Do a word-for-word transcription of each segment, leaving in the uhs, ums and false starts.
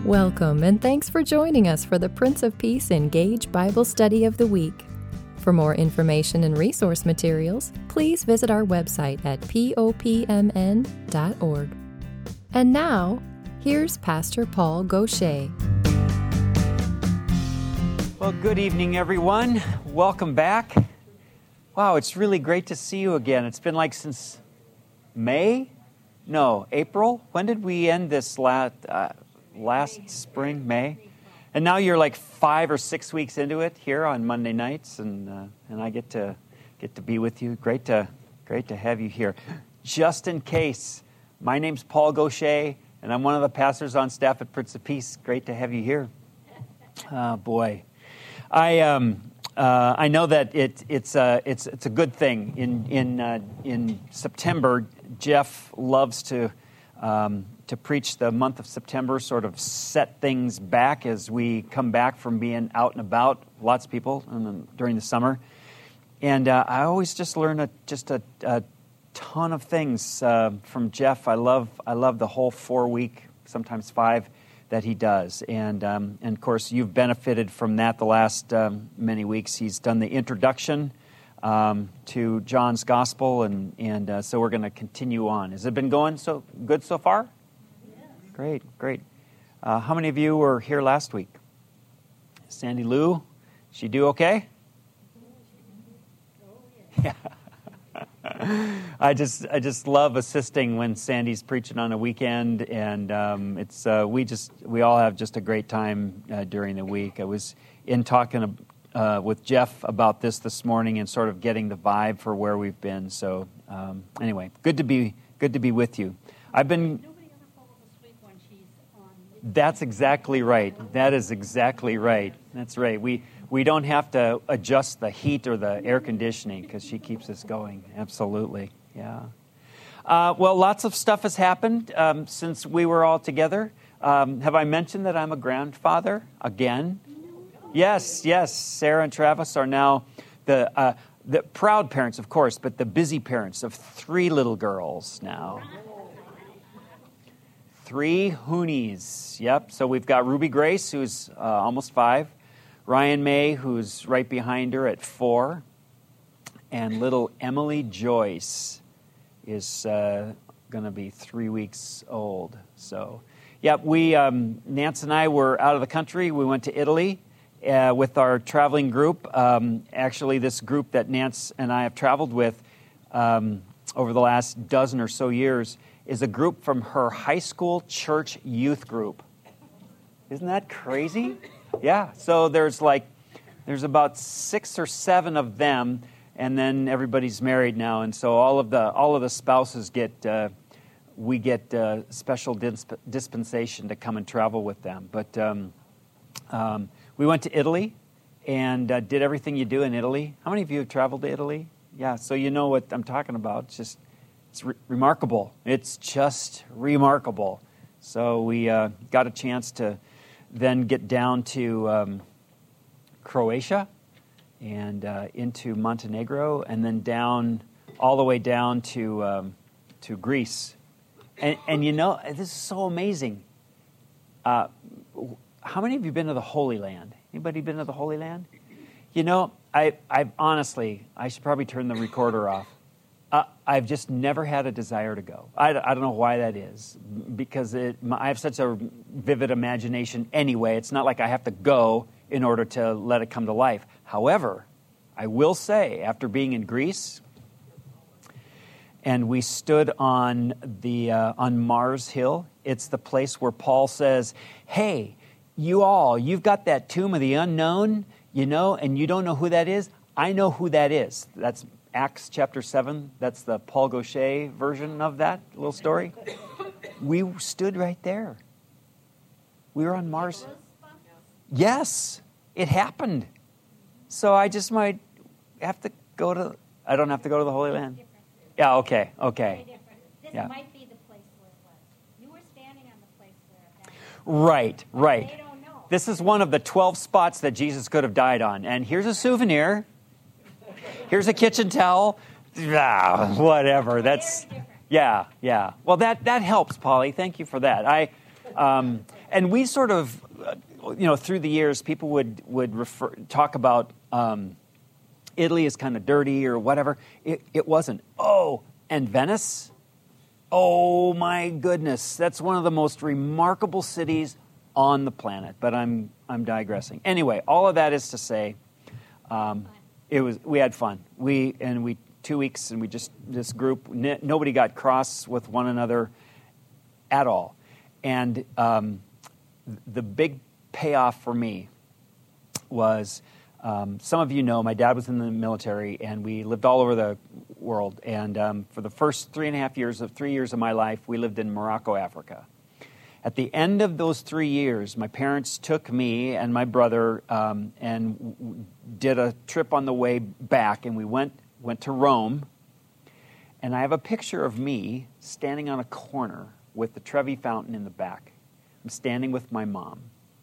Welcome, and thanks for joining us for the Prince of Peace Engage Bible Study of the Week. For more information and resource materials, please visit our website at popmn dot org. And now, here's Pastor Paul Gaucher. Well, good evening, everyone. Welcome back. Wow, it's really great to see you again. It's been like since May? No, April? When did we end this last, uh, last spring, May? And now you're like five or six weeks into it here on Monday nights, and uh, and I get to get to be with you. Great to great to have you here. Just in case, my name's Paul Gaucher, and I'm one of the pastors on staff at Prince of Peace. Great to have you here. Oh boy, I um uh, I know that it it's uh it's it's a good thing. In in uh, in September, Jeff loves to. Um, to preach the month of September, sort of set things back as we come back from being out and about, lots of people um, during the summer. And uh, I always just learn a, just a, a ton of things uh, from Jeff. I love I love the whole four-week, sometimes five, that he does. And, um, and of course, you've benefited from that the last um, many weeks. He's done the introduction um, to John's Gospel, and, and uh, so we're going to continue on. Has it been going so good so far? Great, great. Uh, how many of you were here last week? Sandy Lou, she do okay? Yeah. I just, I just love assisting when Sandy's preaching on a weekend, and um, it's uh, we just, we all have just a great time uh, during the week. I was in talking uh, with Jeff about this this morning, and sort of getting the vibe for where we've been. So um, anyway, good to be, good to be with you. I've been. That's exactly right. That is exactly right. That's right. We we don't have to adjust the heat or the air conditioning because she keeps us going. Absolutely. Yeah. Uh, well, lots of stuff has happened um, since we were all together. Um, have I mentioned that I'm a grandfather again? Yes, yes. Sarah and Travis are now the uh, the proud parents, of course, but the busy parents of three little girls now. Three Hoonies. Yep. So we've got Ruby Grace, who's uh, almost five. Ryan May, who's right behind her at four. And little Emily Joyce is uh, going to be three weeks old. So, yeah, we, um, Nance and I were out of the country. We went to Italy uh, with our traveling group. Um, actually, this group that Nance and I have traveled with um, over the last dozen or so years is a group from her high school church youth group. Isn't that crazy? Yeah, so there's like, there's about six or seven of them, and then everybody's married now, and so all of the all of the spouses get, uh, we get uh, special disp- dispensation to come and travel with them. But um, um, we went to Italy and uh, did everything you do in Italy. How many of you have traveled to Italy? Yeah, so you know what I'm talking about. It's just It's re- remarkable. It's just remarkable. So we uh, got a chance to then get down to um, Croatia and uh, into Montenegro, and then down all the way down to um, to Greece. And, and you know, this is so amazing. Uh, how many of you been to the Holy Land? Anybody been to the Holy Land? You know, I I honestly, I should probably turn the recorder off. Uh, I've just never had a desire to go. I, I don't know why that is, because it, I have such a vivid imagination anyway. It's not like I have to go in order to let it come to life. However, I will say, after being in Greece, and we stood on the uh, on Mars Hill, it's the place where Paul says, hey, you all, you've got that tomb of the unknown, you know, and you don't know who that is. I know who that is. That's Acts chapter seven, that's the Paul Gaucher version of that little story. We stood right there. We were on Mars. Yes, it happened. So I just might have to go to, I don't have to go to the Holy Land. Yeah, okay, okay. This yeah. might be the place where it was. You were standing on the place where it happened. Right, right. They don't know. This is one of the twelve spots that Jesus could have died on. And here's a souvenir. Here's a kitchen towel. Ah, whatever. That's, yeah, yeah. Well, that, that helps, Polly. Thank you for that. I, um, and we sort of, uh, you know, through the years, people would, would refer, talk about um, Italy is kind of dirty or whatever. It, it wasn't. Oh, and Venice? Oh, my goodness. That's one of the most remarkable cities on the planet. But I'm I'm digressing. Anyway, all of that is to say, um, it was we had fun. We and we two weeks and we just this group. N- nobody got cross with one another at all. And um, the big payoff for me was. Um, some of you know my dad was in the military, and we lived all over the world. And um, for the first three and a half years of three years of my life, we lived in Morocco, Africa. At the end of those three years, my parents took me and my brother um, and w- did a trip on the way back, and we went went to Rome. And I have a picture of me standing on a corner with the Trevi Fountain in the back. I'm standing with my mom.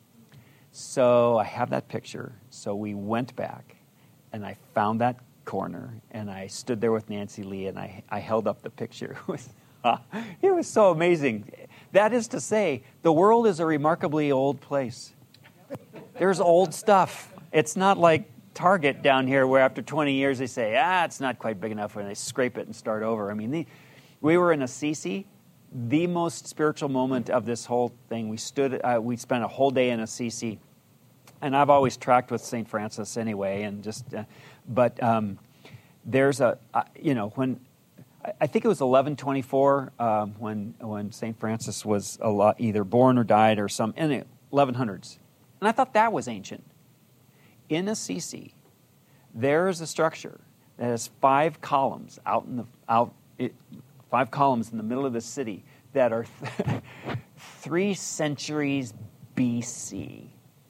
So I have that picture. So we went back, and I found that corner, and I stood there with Nancy Lee, and I, I held up the picture. It was, uh, it was so amazing. That is to say, the world is a remarkably old place. There's old stuff. It's not like Target down here where after twenty years they say, ah, it's not quite big enough, and they scrape it and start over. I mean, the, we were in Assisi. The most spiritual moment of this whole thing. We stood, uh, we spent a whole day in Assisi, and I've always tracked with Saint Francis anyway, and just, uh, but um, there's a, uh, you know, when, I think it was eleven twenty-four um, when when Saint Francis was a lot, either born or died or some, in the eleven hundreds. And I thought that was ancient. In Assisi, there is a structure that has five columns out in the, out, it, five columns in the middle of the city that are th- three centuries B C.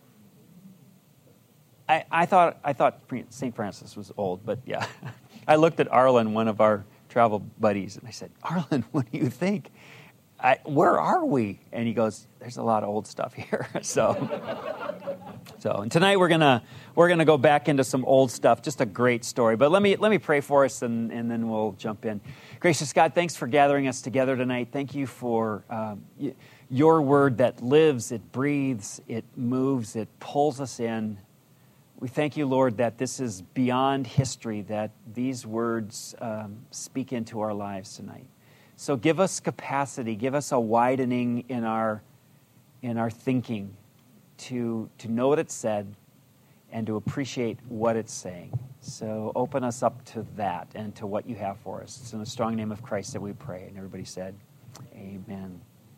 I, I thought I thought Saint Francis was old, but yeah. I looked at Arlen, one of our travel buddies, and I said, Arlen, what do you think? I, where are we? And he goes, there's a lot of old stuff here. so, so and tonight we're gonna we're gonna go back into some old stuff. Just a great story. But let me let me pray for us, and, and then we'll jump in. Gracious God, thanks for gathering us together tonight. Thank you for um, y- your word that lives, it breathes, it moves, it pulls us in. We thank you, Lord, that this is beyond history, that these words um, speak into our lives tonight. So give us capacity, give us a widening in our in our thinking to to know what it said and to appreciate what it's saying. So open us up to that and to what you have for us. It's in the strong name of Christ that we pray. And everybody said, amen.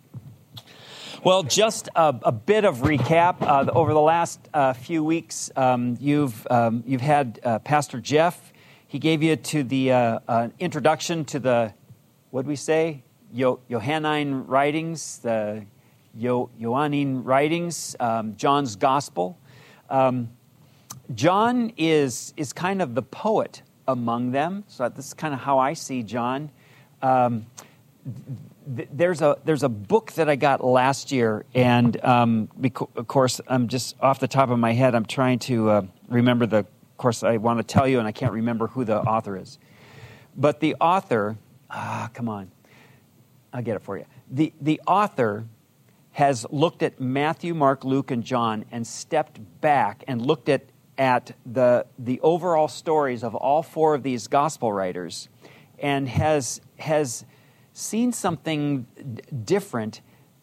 Well, just a, a bit of recap. Uh, over the last uh, few weeks, um, you've um, you've had uh, Pastor Jeff. He gave you to the uh, uh, introduction to the, what did we say? Yo- Johannine writings, the Yo- Johannine writings, um, John's Gospel. Um, John is is kind of the poet among them. So this is kind of how I see John. Um, There's a there's a book that I got last year, and um, because, of course, I'm just off the top of my head, I'm trying to uh, remember the. Of course, I want to tell you, and I can't remember who the author is. But the author, ah, come on, I'll get it for you. The the author has looked at Matthew, Mark, Luke, and John, and stepped back and looked at at the the overall stories of all four of these gospel writers, and has has. seen something different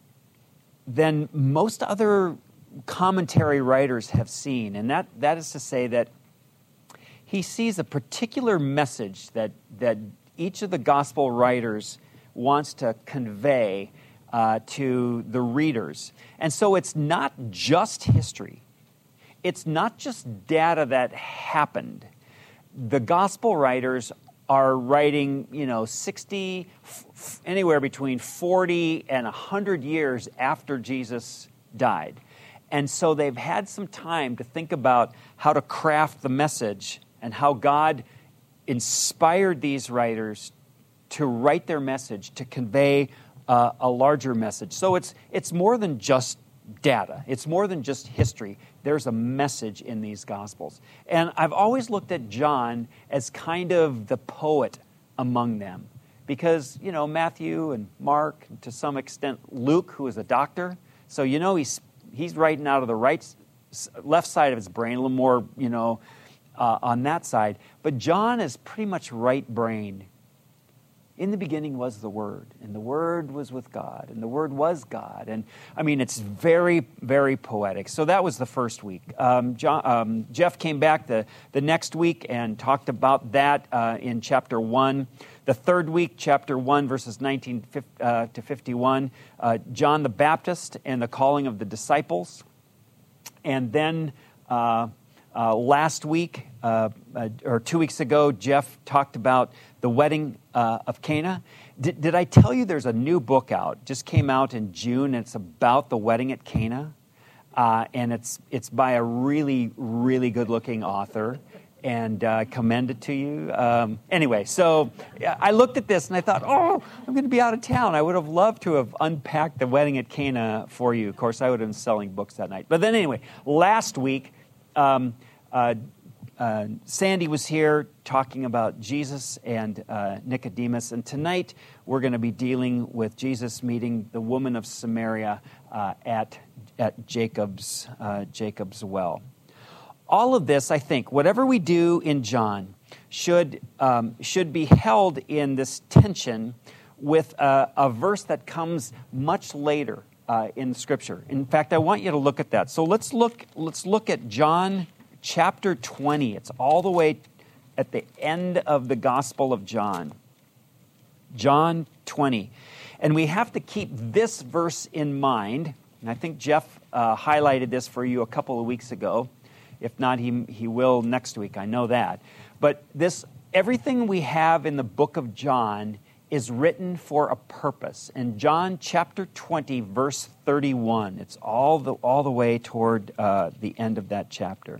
than most other commentary writers have seen. And that, that is to say that he sees a particular message that, that each of the gospel writers wants to convey uh, to the readers. And so it's not just history. It's not just data that happened. The gospel writers are writing, you know, sixty, f- anywhere between forty and one hundred years after Jesus died. And so they've had some time to think about how to craft the message and how God inspired these writers to write their message, to convey uh, a larger message. So it's it's more than just data. It's more than just history. There's a message in these Gospels. And I've always looked at John as kind of the poet among them. Because, you know, Matthew and Mark, to some extent Luke, who is a doctor, So you know he's he's writing out of the right, left side of his brain, a little more, you know, uh, on that side. But John is pretty much right-brained. In the beginning was the Word, and the Word was with God, and the Word was God. And, I mean, it's very, very poetic. So that was the first week. Um, John, um, Jeff came back the, the next week and talked about that uh, in chapter one. The third week, chapter one, verses nineteen to fifty-one, uh, John the Baptist and the calling of the disciples. And then uh, uh, last week, uh, uh, or two weeks ago, Jeff talked about the wedding uh, of Cana. Did, did I tell you there's a new book out? Just came out in June, and it's about the wedding at Cana. Uh, and it's it's by a really, really good-looking author. And I uh, commend it to you. Um, anyway, so I looked at this and I thought, oh, I'm going to be out of town. I would have loved to have unpacked the wedding at Cana for you. Of course, I would have been selling books that night. But then anyway, last week, um, uh, uh, Sandy was here talking about Jesus and uh, Nicodemus. And tonight, we're going to be dealing with Jesus meeting the woman of Samaria uh, at, at Jacob's, uh, Jacob's well. All of this, I think, whatever we do in John should um, should be held in this tension with a, a verse that comes much later uh, in Scripture. In fact, I want you to look at that. So let's look. Let's look at John chapter twenty. It's all the way at the end of the Gospel of John. John twenty, and we have to keep this verse in mind. And I think Jeff uh, highlighted this for you a couple of weeks ago. If not, he he will next week. I know that. But this everything we have in the book of John is written for a purpose. And John chapter twenty, verse thirty-one. It's all the all the way toward uh, the end of that chapter.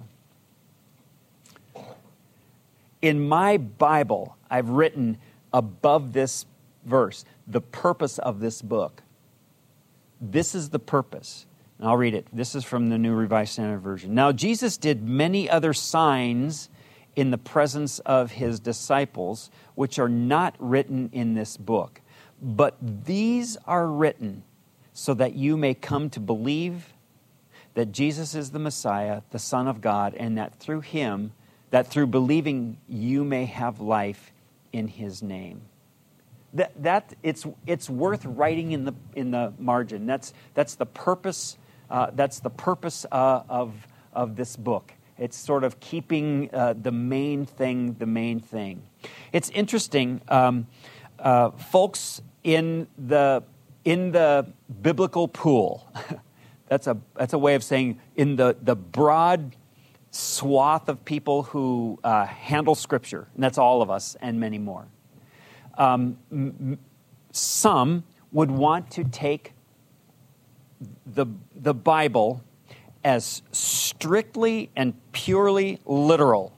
In my Bible, I've written above this verse the purpose of this book. This is the purpose. I'll read it. This is from the New Revised Standard Version. Now, Jesus did many other signs in the presence of his disciples, which are not written in this book. But these are written so that you may come to believe that Jesus is the Messiah, the Son of God, and that through him, that through believing you may have life in his name. That, that it's it's worth writing in the in the margin. That's that's the purpose. Uh, that's the purpose uh, of of this book. It's sort of keeping uh, the main thing the main thing. It's interesting, um, uh, folks in the in the biblical pool. that's a that's a way of saying in the the broad swath of people who uh, handle Scripture, and that's all of us and many more. Um, m- some would want to take the the Bible as strictly and purely literal.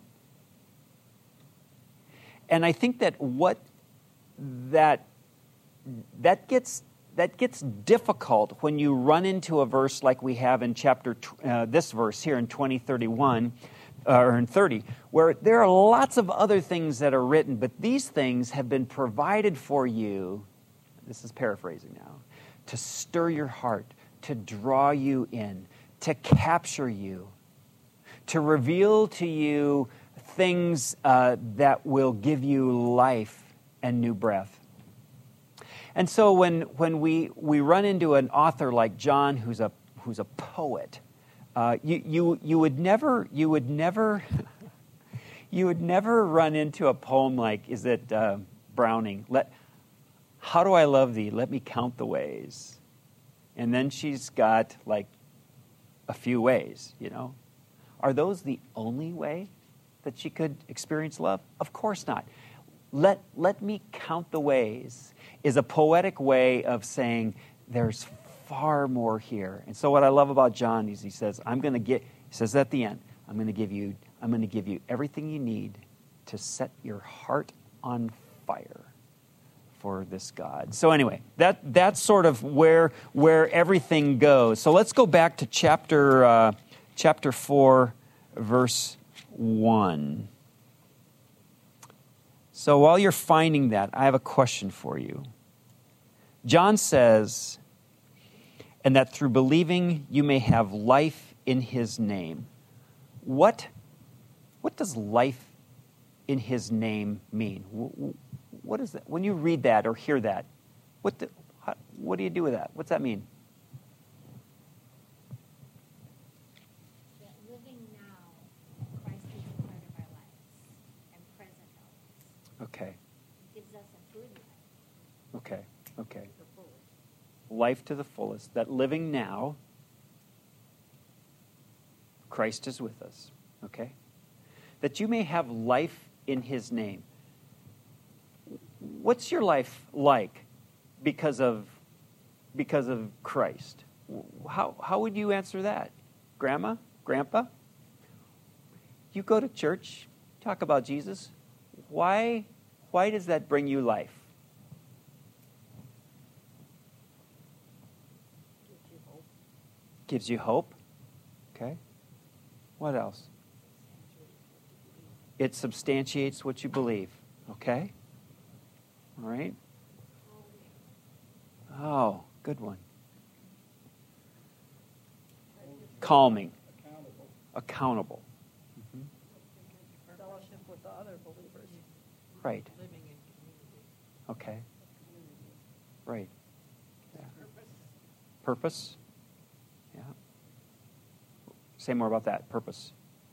And I think that what that that gets that gets difficult when you run into a verse like we have in chapter uh, this verse here in twenty thirty-one uh, or in thirty, where there are lots of other things that are written, but these things have been provided for you. This is paraphrasing now, to stir your heart, to draw you in, to capture you, to reveal to you things uh, that will give you life and new breath. And so when when we, we run into an author like John, who's a who's a poet, uh, you you you would never you would never you would never run into a poem like, is it uh, Browning? Let how do I love thee? Let me count the ways. And then she's got like a few ways, you know. Are those the only way that she could experience love? Of course not. Let, let me count the ways is a poetic way of saying there's far more here. And so what I love about John is he says, I'm going to get, he says at the end, I'm going to give you, I'm going to give you everything you need to set your heart on fire for this God. So anyway, that that's sort of where where everything goes. So let's go back to chapter uh, chapter four, verse one. So while you're finding that, I have a question for you. John says, and that through believing you may have life in his name. What, what does life in his name mean? What is that? When you read that or hear that, what, the, how, what do you do with that? What's that mean? That living now, Christ is a part of our lives and present help. Okay, It gives us a good life. okay, okay. The fullest. Life to the fullest, that living now, Christ is with us, okay? That you may have life in his name. What's your life like because of because of Christ? How how would you answer that? Grandma? Grandpa? You go to church, talk about Jesus. Why why does that bring you life? Gives you hope. Gives you hope. Okay. What else? It substantiates what you believe. Okay? All right? Oh, good one. Calming. Accountable. Accountable. Fellowship with the other believers. Right. Living in community. Okay. Right. Yeah. Purpose. Yeah. Say more about that. Purpose.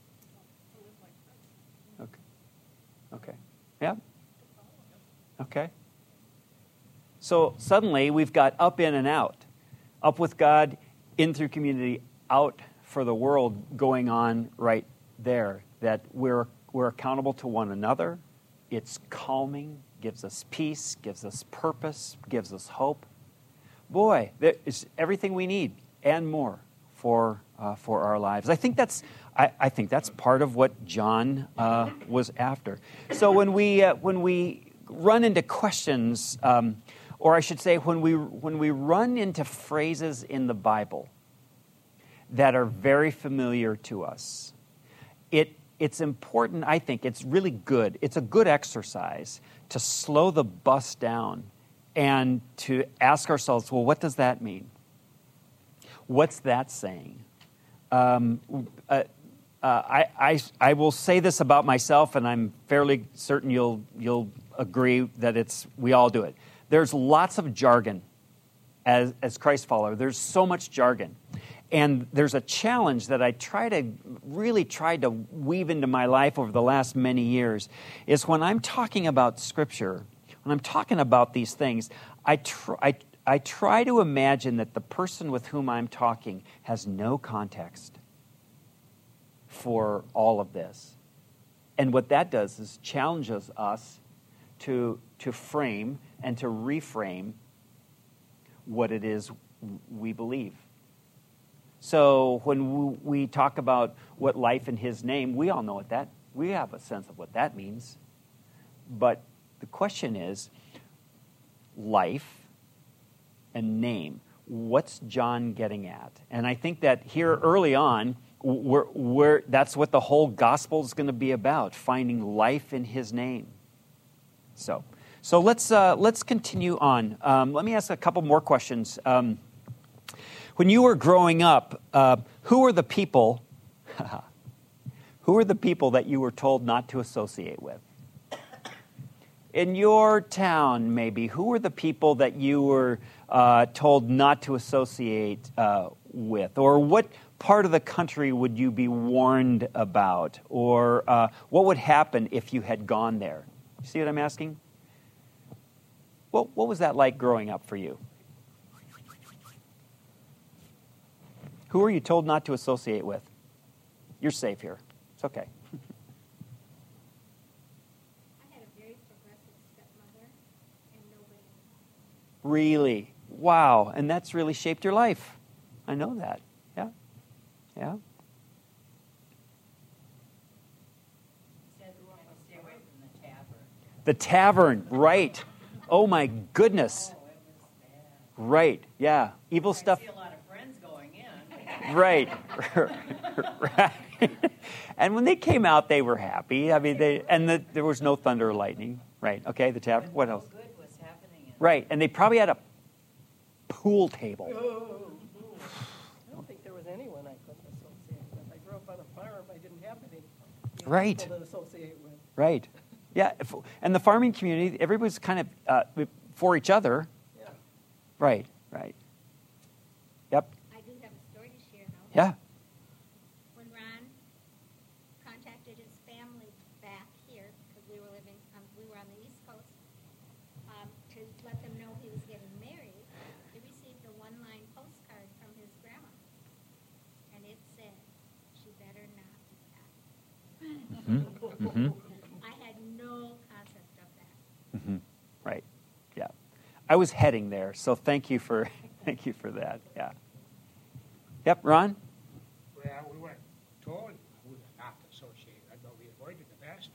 Okay. Okay. Yeah. Okay. So suddenly we've got up, in, and out. Up with God, in through community, out for the world going on right there. That we're we're accountable to one another. It's calming, gives us peace, gives us purpose, gives us hope. Boy, there is everything we need and more for uh, for our lives. I think that's I, I think that's part of what John uh, was after. So when we uh, when we run into questions, um, or I should say, when we when we run into phrases in the Bible that are very familiar to us, it it's important. I think it's really good. It's a good exercise to slow the bus down and to ask ourselves, well, what does that mean? What's that saying? Um, uh, uh, I, I, I will say this about myself, and I'm fairly certain you'll you'll agree that it's we all do it. There's lots of jargon as as Christ follower. There's so much jargon, and there's a challenge that I try to really try to weave into my life over the last many years. Is when I'm talking about Scripture, when I'm talking about these things, I try. I, I try to imagine that the person with whom I'm talking has no context for all of this. And what that does is challenges us to, to frame and to reframe what it is we believe. So when we talk about what life in his name, we all know what that, we have a sense of what that means. But the question is, life and name. What's John getting at? And I think that here early on, we're, we're, that's what the whole gospel is going to be about, finding life in his name. So, so let's uh, let's continue on. Um, let me ask a couple more questions. Um, when you were growing up, uh, who were the people? who were the people that you were told not to associate with? In your town, maybe, who were the people that you were uh, told not to associate uh, with? Or what part of the country would you be warned about? Or uh, what would happen if you had gone there? You see what I'm asking? Well, what was that like growing up for you? Who were you told not to associate with? You're safe here. It's okay. Really? Wow. And that's really shaped your life. I know that. Yeah. Yeah. Said we want to stay away from the tavern. The tavern, right. Oh my goodness. Oh, it was bad. Right. Yeah. Evil I stuff. see a lot of friends going in. Right. Right. And when they came out, they were happy. I mean, they and the, there was no thunder or lightning. Right. Okay. The tavern. What else? Good was happening in Right, and they probably had a pool table. you know, Right. people to associate with. Right. Yeah. If, and the farming community, everybody's kind of uh, for each other. Yeah. Right. Right. Yep. I do have a story to share now. Yeah. When Ron contacted his family back here, because we were living, um, we were on the East Coast, um, to let them know he was getting married, he received a one-line postcard from his grandma, and it said, "She better not be fat." Mm-hmm. I had no concept of that. Mm-hmm. Right. Yeah. I was heading there, so thank you for thank you for that. Yeah. Yep, Ron? Well, we weren't told who not to associate with, but we avoided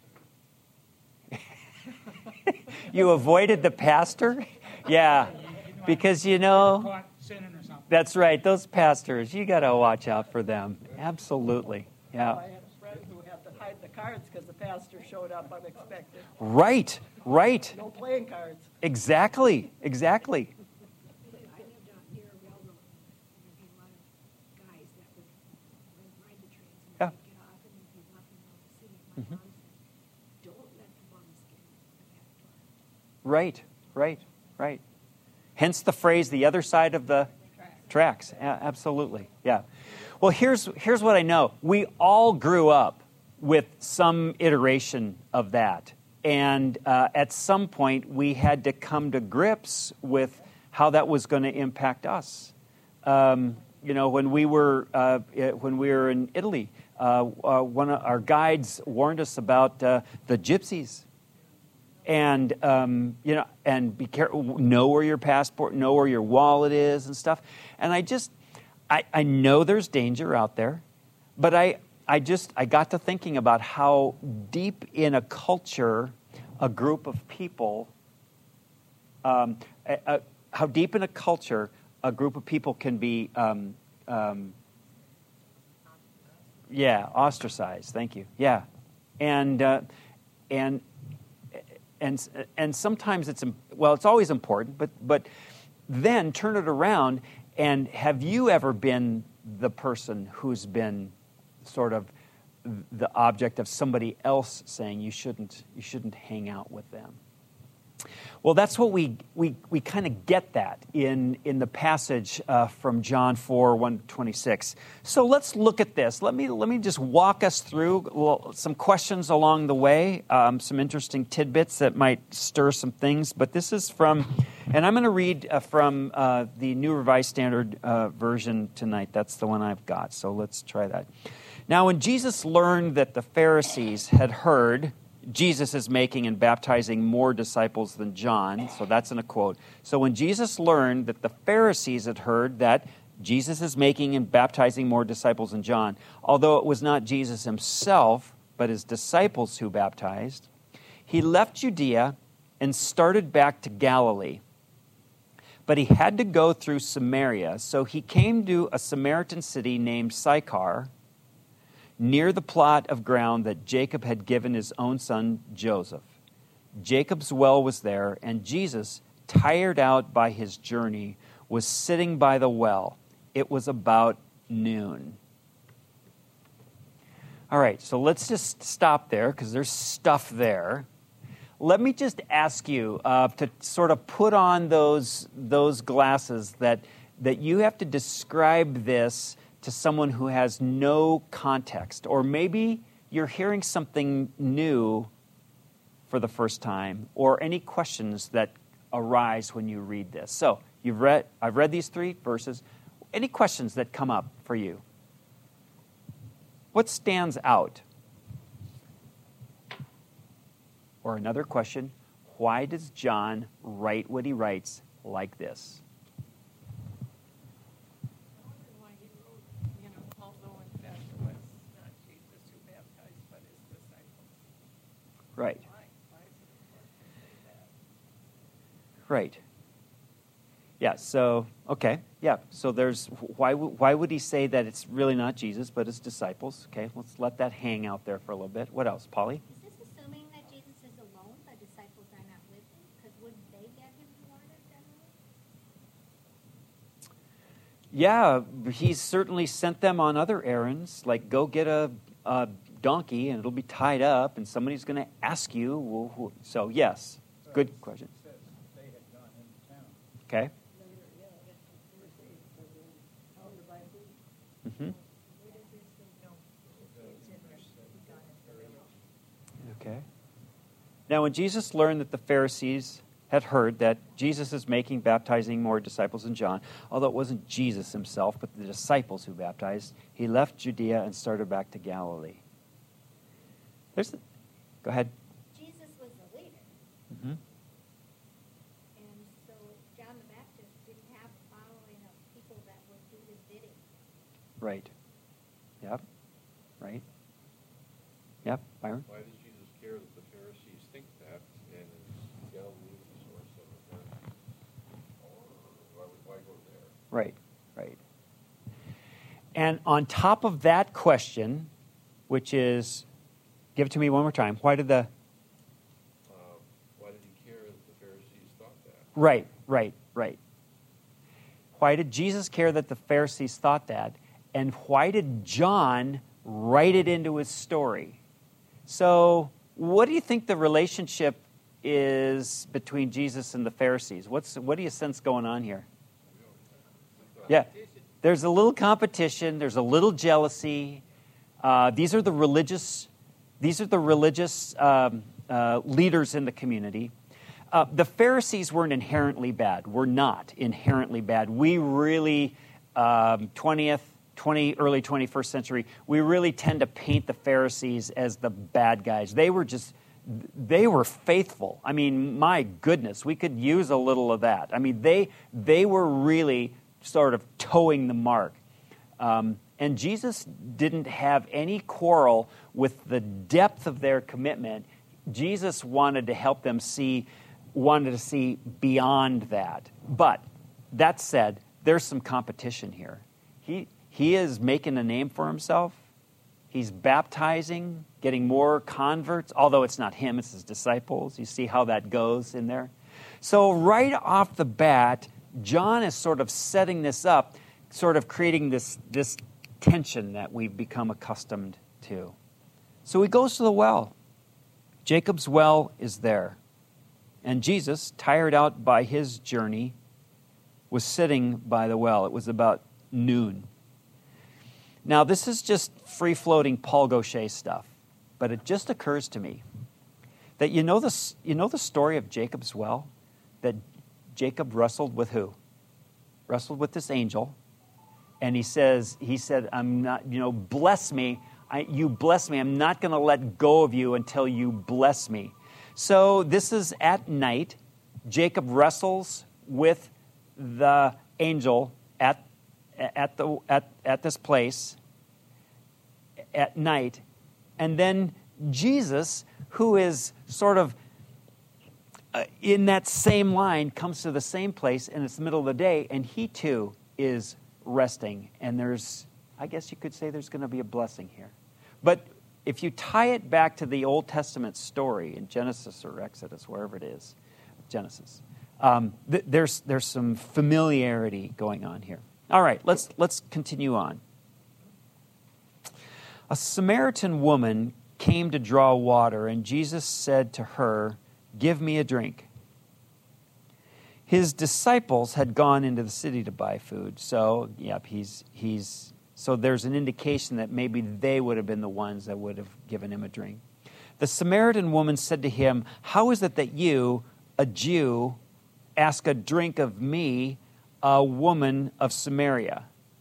the pastor. You avoided the pastor? Yeah. Because you know, Caught sinning or something. that's right, those pastors, you got to watch out for them. Absolutely. Yeah. I had a friend who had to hide the cards because the pastor showed up unexpected. Right. Right. No playing cards. Exactly. Exactly. I lived out near a railroad, and there'd be a lot of guys that would ride the trains, and Yeah. they'd get off, and they'd be walking around the city. My Mhm. mom said, "Don't let the bums get in the back door." Right. Right. Right. Hence the phrase, the other side of the tracks. A- absolutely. Yeah. Well, here's here's what I know. We all grew up with some iteration of that. And uh, at some point, we had to come to grips with how that was going to impact us. Um, you know, when we were uh, when we were in Italy, uh, uh, one of our guides warned us about uh, the gypsies. And um, you know, and be careful. Know where your passport, know where your wallet is, and stuff. And I just, I, I know there's danger out there, but I, I just, I got to thinking about how deep in a culture, a group of people, um, a, a, how deep in a culture a group of people can be, um, um, yeah, ostracized. Thank you. Yeah, and uh, and. And and sometimes it's, well, it's always important, but but then turn it around, and have you ever been the person who's been sort of the object of somebody else saying you shouldn't you shouldn't hang out with them? Well, that's what we we we kind of get that in in the passage uh, from John four, one to twenty-six. So let's look at this. Let me let me just walk us through some questions along the way, um, some interesting tidbits that might stir some things. But this is from, and I'm going to read uh, from uh, the New Revised Standard uh, Version tonight. That's the one I've got. So let's try that. Now, when Jesus learned that the Pharisees had heard Jesus is making and baptizing more disciples than John, so that's in a quote. So when Jesus learned that the Pharisees had heard that Jesus is making and baptizing more disciples than John, although it was not Jesus himself, but his disciples who baptized, he left Judea and started back to Galilee. But he had to go through Samaria, so he came to a Samaritan city named Sychar, near the plot of ground that Jacob had given his own son Joseph. Jacob's well was there, and Jesus, tired out by his journey, was sitting by the well. It was about noon. All right, so let's just stop there because there's stuff there. Let me just ask you uh, to sort of put on those those glasses that that you have to describe this to someone who has no context, or maybe you're hearing something new for the first time, or any questions that arise when you read this. So you've read, I've read these three verses. Any questions that come up for you? What stands out? Or another question, why does John write what he writes like this? You know, although in fact it was not Jesus who baptized, but his disciples. Right. Why? Why is it important to say that? Right. Yeah, so, okay, yeah, so there's, why, why would he say that it's really not Jesus, but his disciples? Okay, let's let that hang out there for a little bit. What else, Polly? Is this assuming that Jesus is alone, the disciples are not with him? Because wouldn't they get him to water generally? Yeah, he's certainly sent them on other errands, like go get a, a donkey, and it'll be tied up, and somebody's going to ask you. Well, who? So, yes, good question. It says they had gone into town. Okay. Mm-hmm. Okay. Now, when Jesus learned that the Pharisees had heard that Jesus is making baptizing more disciples than John, although it wasn't Jesus himself, but the disciples who baptized, he left Judea and started back to Galilee. There's, the, go ahead. Jesus was the leader, Mm-hmm. and so John the Baptist didn't have a following of people that would do his bidding. Right. Yep. Right. Yep. Byron. Why does Jesus care that the Pharisees think that, and is Galilee the source of it? Or why would why go there? Right. Right. And on top of that question, which is, give it to me one more time. Why did the Uh, why did he care that the Pharisees thought that? Right, right, right. Why did Jesus care that the Pharisees thought that? And why did John write it into his story? So, what do you think the relationship is between Jesus and the Pharisees? What's what do you sense going on here? Yeah, there's a little competition. There's a little jealousy. Uh, these are the religious. These are the religious um, uh, leaders in the community. Uh, the Pharisees weren't inherently bad. We're not inherently bad. We really, um, twentieth, twenty, early twenty-first century, we really tend to paint the Pharisees as the bad guys. They were just, they were faithful. I mean, my goodness, we could use a little of that. I mean, they they were really sort of towing the mark. Um, and Jesus didn't have any quarrel with the depth of their commitment. Jesus wanted to help them see, wanted to see beyond that. But that said, there's some competition here. He he is making a name for himself. He's baptizing, getting more converts, although it's not him, it's his disciples. You see how that goes in there? So right off the bat, John is sort of setting this up, sort of creating this, this tension that we've become accustomed to. So he goes to the well. Jacob's well is there. And Jesus, tired out by his journey, was sitting by the well. It was about noon. Now, this is just free-floating Paul Gaucher stuff, but it just occurs to me that you know the, you know the story of Jacob's well? That Jacob wrestled with who? Wrestled with this angel. And he says, he said, I'm not, you know, bless me. I, you bless me. I'm not going to let go of you until you bless me. So this is at night. Jacob wrestles with the angel at at the at, at this place at night. And then Jesus, who is sort of uh, in that same line, comes to the same place, and it's the middle of the day, and he too is resting. And there's, I guess you could say there's going to be a blessing here. But if you tie it back to the Old Testament story in Genesis or Exodus, wherever it is, Genesis, um, th- there's there's some familiarity going on here. All right, let's let's continue on. A Samaritan woman came to draw water, and Jesus said to her, "Give me a drink." His disciples had gone into the city to buy food, so yep, he's he's so there's an indication that maybe they would have been the ones that would have given him a drink. The Samaritan woman said to him, "How is it that you, a Jew, ask a drink of me, a woman of Samaria?"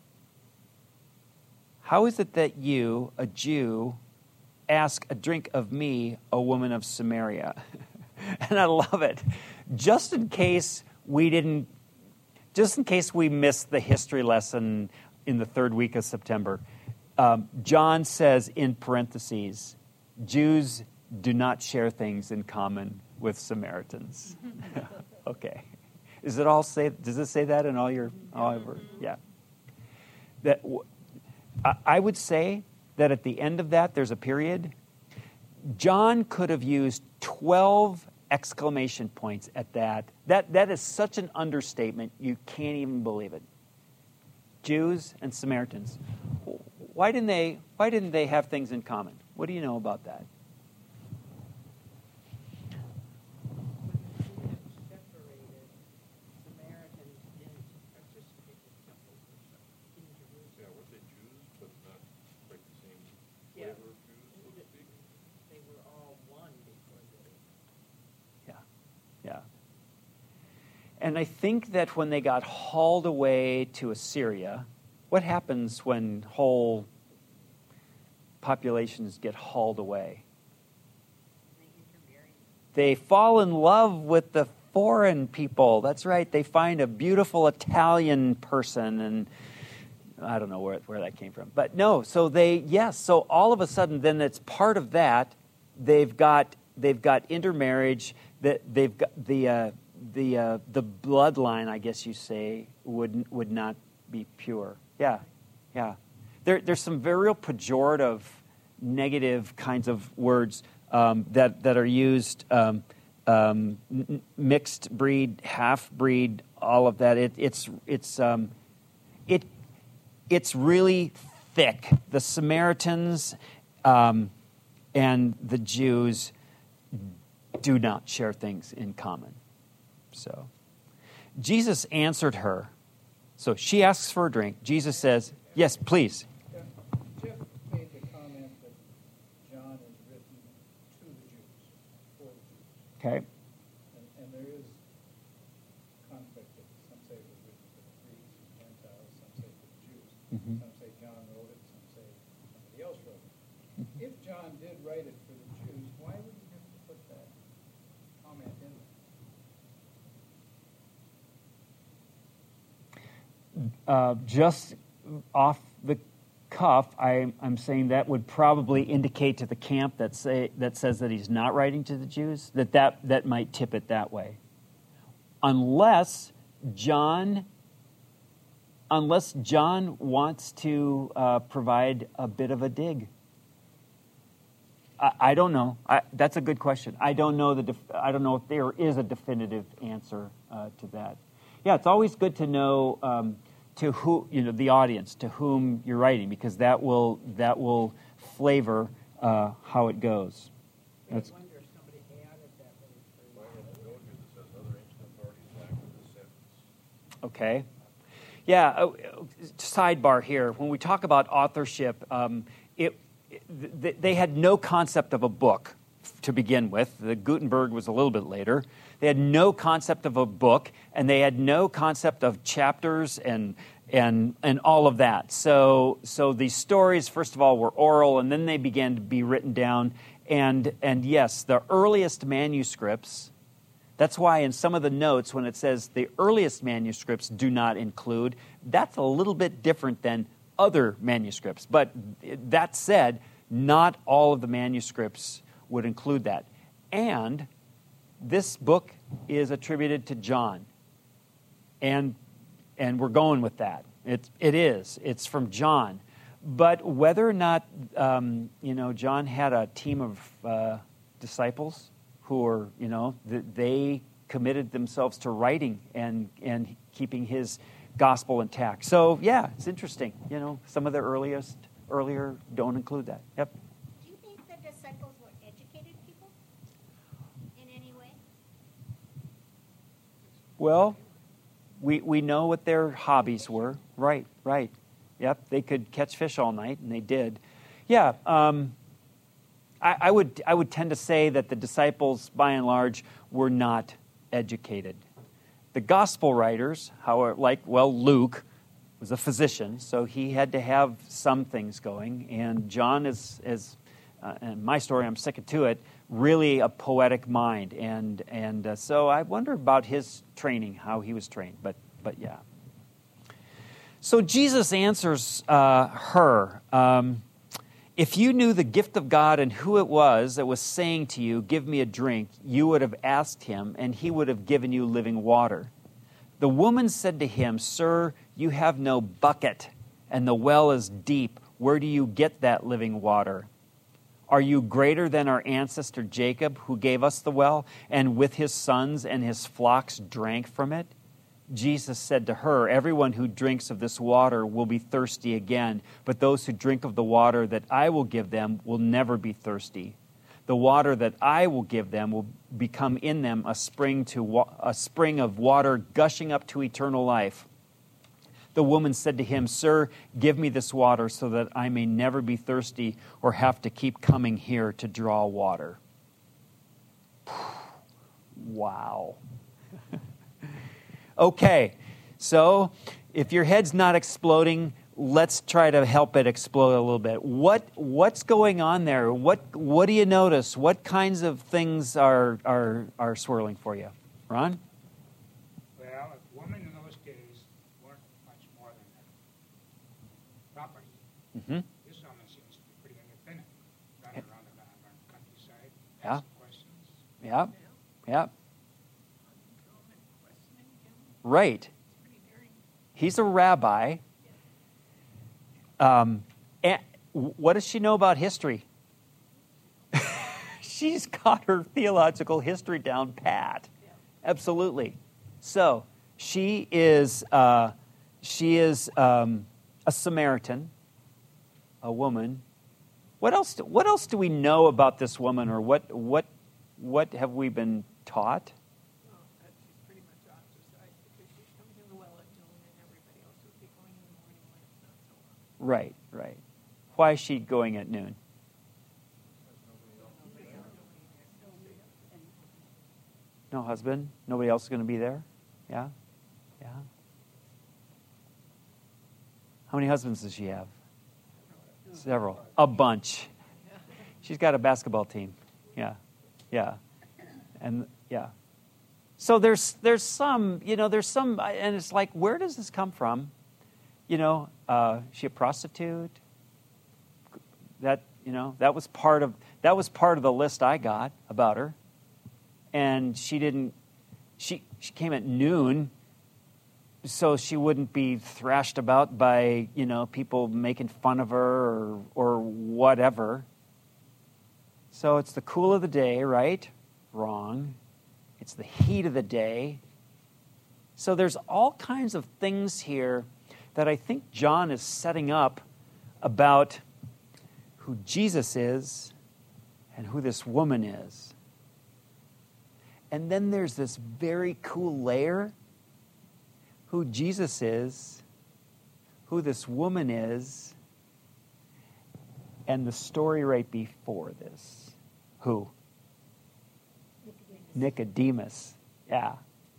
How is it that you, a Jew, ask a drink of me, a woman of Samaria? And I love it. Just in case we didn't, just in case we missed the history lesson in the third week of September, um, John says in parentheses, Jews do not share things in common with Samaritans. Okay. Does it all say, does it say that in all your, all your, yeah. That, I would say that at the end of that, there's a period. John could have used twelve exclamation points at that. That that is such an understatement, you can't even believe it. Jews and Samaritans. Why didn't they, why didn't they have things in common? What do you know about that? Separated, Samaritans didn't participate in temples or something in Jerusalem. Yeah, weren't they Jews, but not quite the same Yeah. flavor of Jews, so to speak? They were all one before they. Yeah, yeah. And I think that when they got hauled away to Assyria, what happens when whole populations get hauled away? They intermarried. They fall in love with the foreign people. That's right. They find a beautiful Italian person, and I don't know where where that came from. But no, so they yes, so all of a sudden then it's part of that. They've got they've got intermarriage, that they've got the uh, the uh, the bloodline, I guess you say, would would not be pure. Yeah. Yeah. There there's some very real pejorative, negative kinds of words um, that that are used. Um, Um, n- mixed breed, half breed, all of that. It, it's it's um, it it's really thick. The Samaritans um, and the Jews do not share things in common. So Jesus answered her. So she asks for a drink. Jesus says, "Yes, please." Yeah, Jeff made the comment that John is written to the Jews, for the Jews. Okay. And, and there is conflict. That some say it was written to the Greeks and Gentiles, some say to the Jews. Mhm. Some say John wrote it, some say somebody else wrote it. If John did write it for the Jews, why would he have to put that comment in there? Uh, just off the cuff, I, I'm saying that would probably indicate to the camp that say that says that he's not writing to the Jews, that that, that might tip it that way. Unless John, unless John wants to uh, provide a bit of a dig. I, I don't know. I, that's a good question. I don't know the. Def, I don't know if there is a definitive answer uh, to that. Yeah, it's always good to know um, to who, you know, the audience, to whom you're writing, because that will that will flavor uh, how it goes. That's, I wonder if somebody added that really Mine has a note here that says other ancient authorities lack this sentence. okay. Yeah. Uh, sidebar here: when we talk about authorship, um, it, it they had no concept of a book to begin with. The Gutenberg was a little bit later. They had no concept of a book, and they had no concept of chapters and and and all of that. So so these stories, first of all, were oral, and then they began to be written down. And and yes, the earliest manuscripts. That's why in some of the notes, when it says the earliest manuscripts do not include, that's a little bit different than other manuscripts. But that said, not all of the manuscripts would include that. And this book is attributed to John, and and we're going with that. It it is. It's from John, but whether or not um, you know John had a team of uh, disciples who were you know th- they committed themselves to writing and and keeping his gospel intact. So yeah, it's interesting. You know, some of the earliest earlier don't include that. Yep. Do you think the disciples were educated people in any way? Well, we we know what their hobbies were. Right, right. Yep, they could catch fish all night, and they did. Yeah, um, I, I would I would tend to say that the disciples, by and large, were not educated. The gospel writers, however, like well, Luke was a physician, so he had to have some things going. And John is, is uh, and my story, I'm sticking to it, really a poetic mind. And and uh, so I wonder about his training, how he was trained. But but yeah. So Jesus answers uh, her, um, if you knew the gift of God and who it was that was saying to you, give me a drink, you would have asked him, and he would have given you living water. The woman said to him, Sir, you have no bucket, and the well is deep. Where do you get that living water? Are you greater than our ancestor Jacob, who gave us the well, and with his sons and his flocks drank from it? Jesus said to her, "Everyone who drinks of this water will be thirsty again, but those who drink of the water that I will give them will never be thirsty. The water that I will give them will become in them a spring to wa- a spring of water gushing up to eternal life." The woman said to him, "Sir, give me this water so that I may never be thirsty or have to keep coming here to draw water." Wow. Okay, so if your head's not exploding, let's try to help it explode a little bit. What what's going on there? What what do you notice? What kinds of things are are are swirling for you, Ron? Well, a woman in those days weren't much more than a property. Mm-hmm. This woman seems to be pretty independent. Running around the, around the countryside, Yeah. asking questions. Yep. Yep. Right. He's a rabbi. Um, and what does she know about history? She's got her theological history down pat. Absolutely. So she is uh, she is um, a Samaritan, a woman. What else? Do, what else do we know about this woman, or what what what have we been taught? Well, that she's pretty much ostracized because she's coming to the well at noon and everybody else would be going in the morning when it's not so hot. Right, right. Why is she going at noon? No husband? Nobody else is going to be there? Yeah? Yeah? How many husbands does she have? Several. A bunch. She's got a basketball team. Yeah. Yeah. And yeah. So there's there's some, you know, there's some, and it's like, where does this come from? You know, uh, is she a prostitute? That, you know, that was part of that was part of the list I got about her. And she didn't, she she came at noon, so she wouldn't be thrashed about by, you know, people making fun of her or or whatever. So it's the cool of the day, right? Wrong. It's the heat of the day. So there's all kinds of things here that I think John is setting up about who Jesus is and who this woman is. And then there's this very cool layer, who Jesus is, who this woman is, and the story right before this. Who? Nicodemus. Nicodemus. Yeah.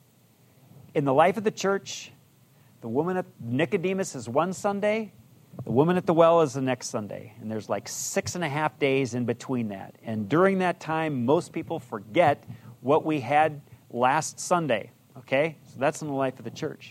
In the life of the church, the woman at Nicodemus is one Sunday, the woman at the well is the next Sunday. And there's like six and a half days in between that. And during that time, most people forget what we had last Sunday. Okay? So that's in the life of the church.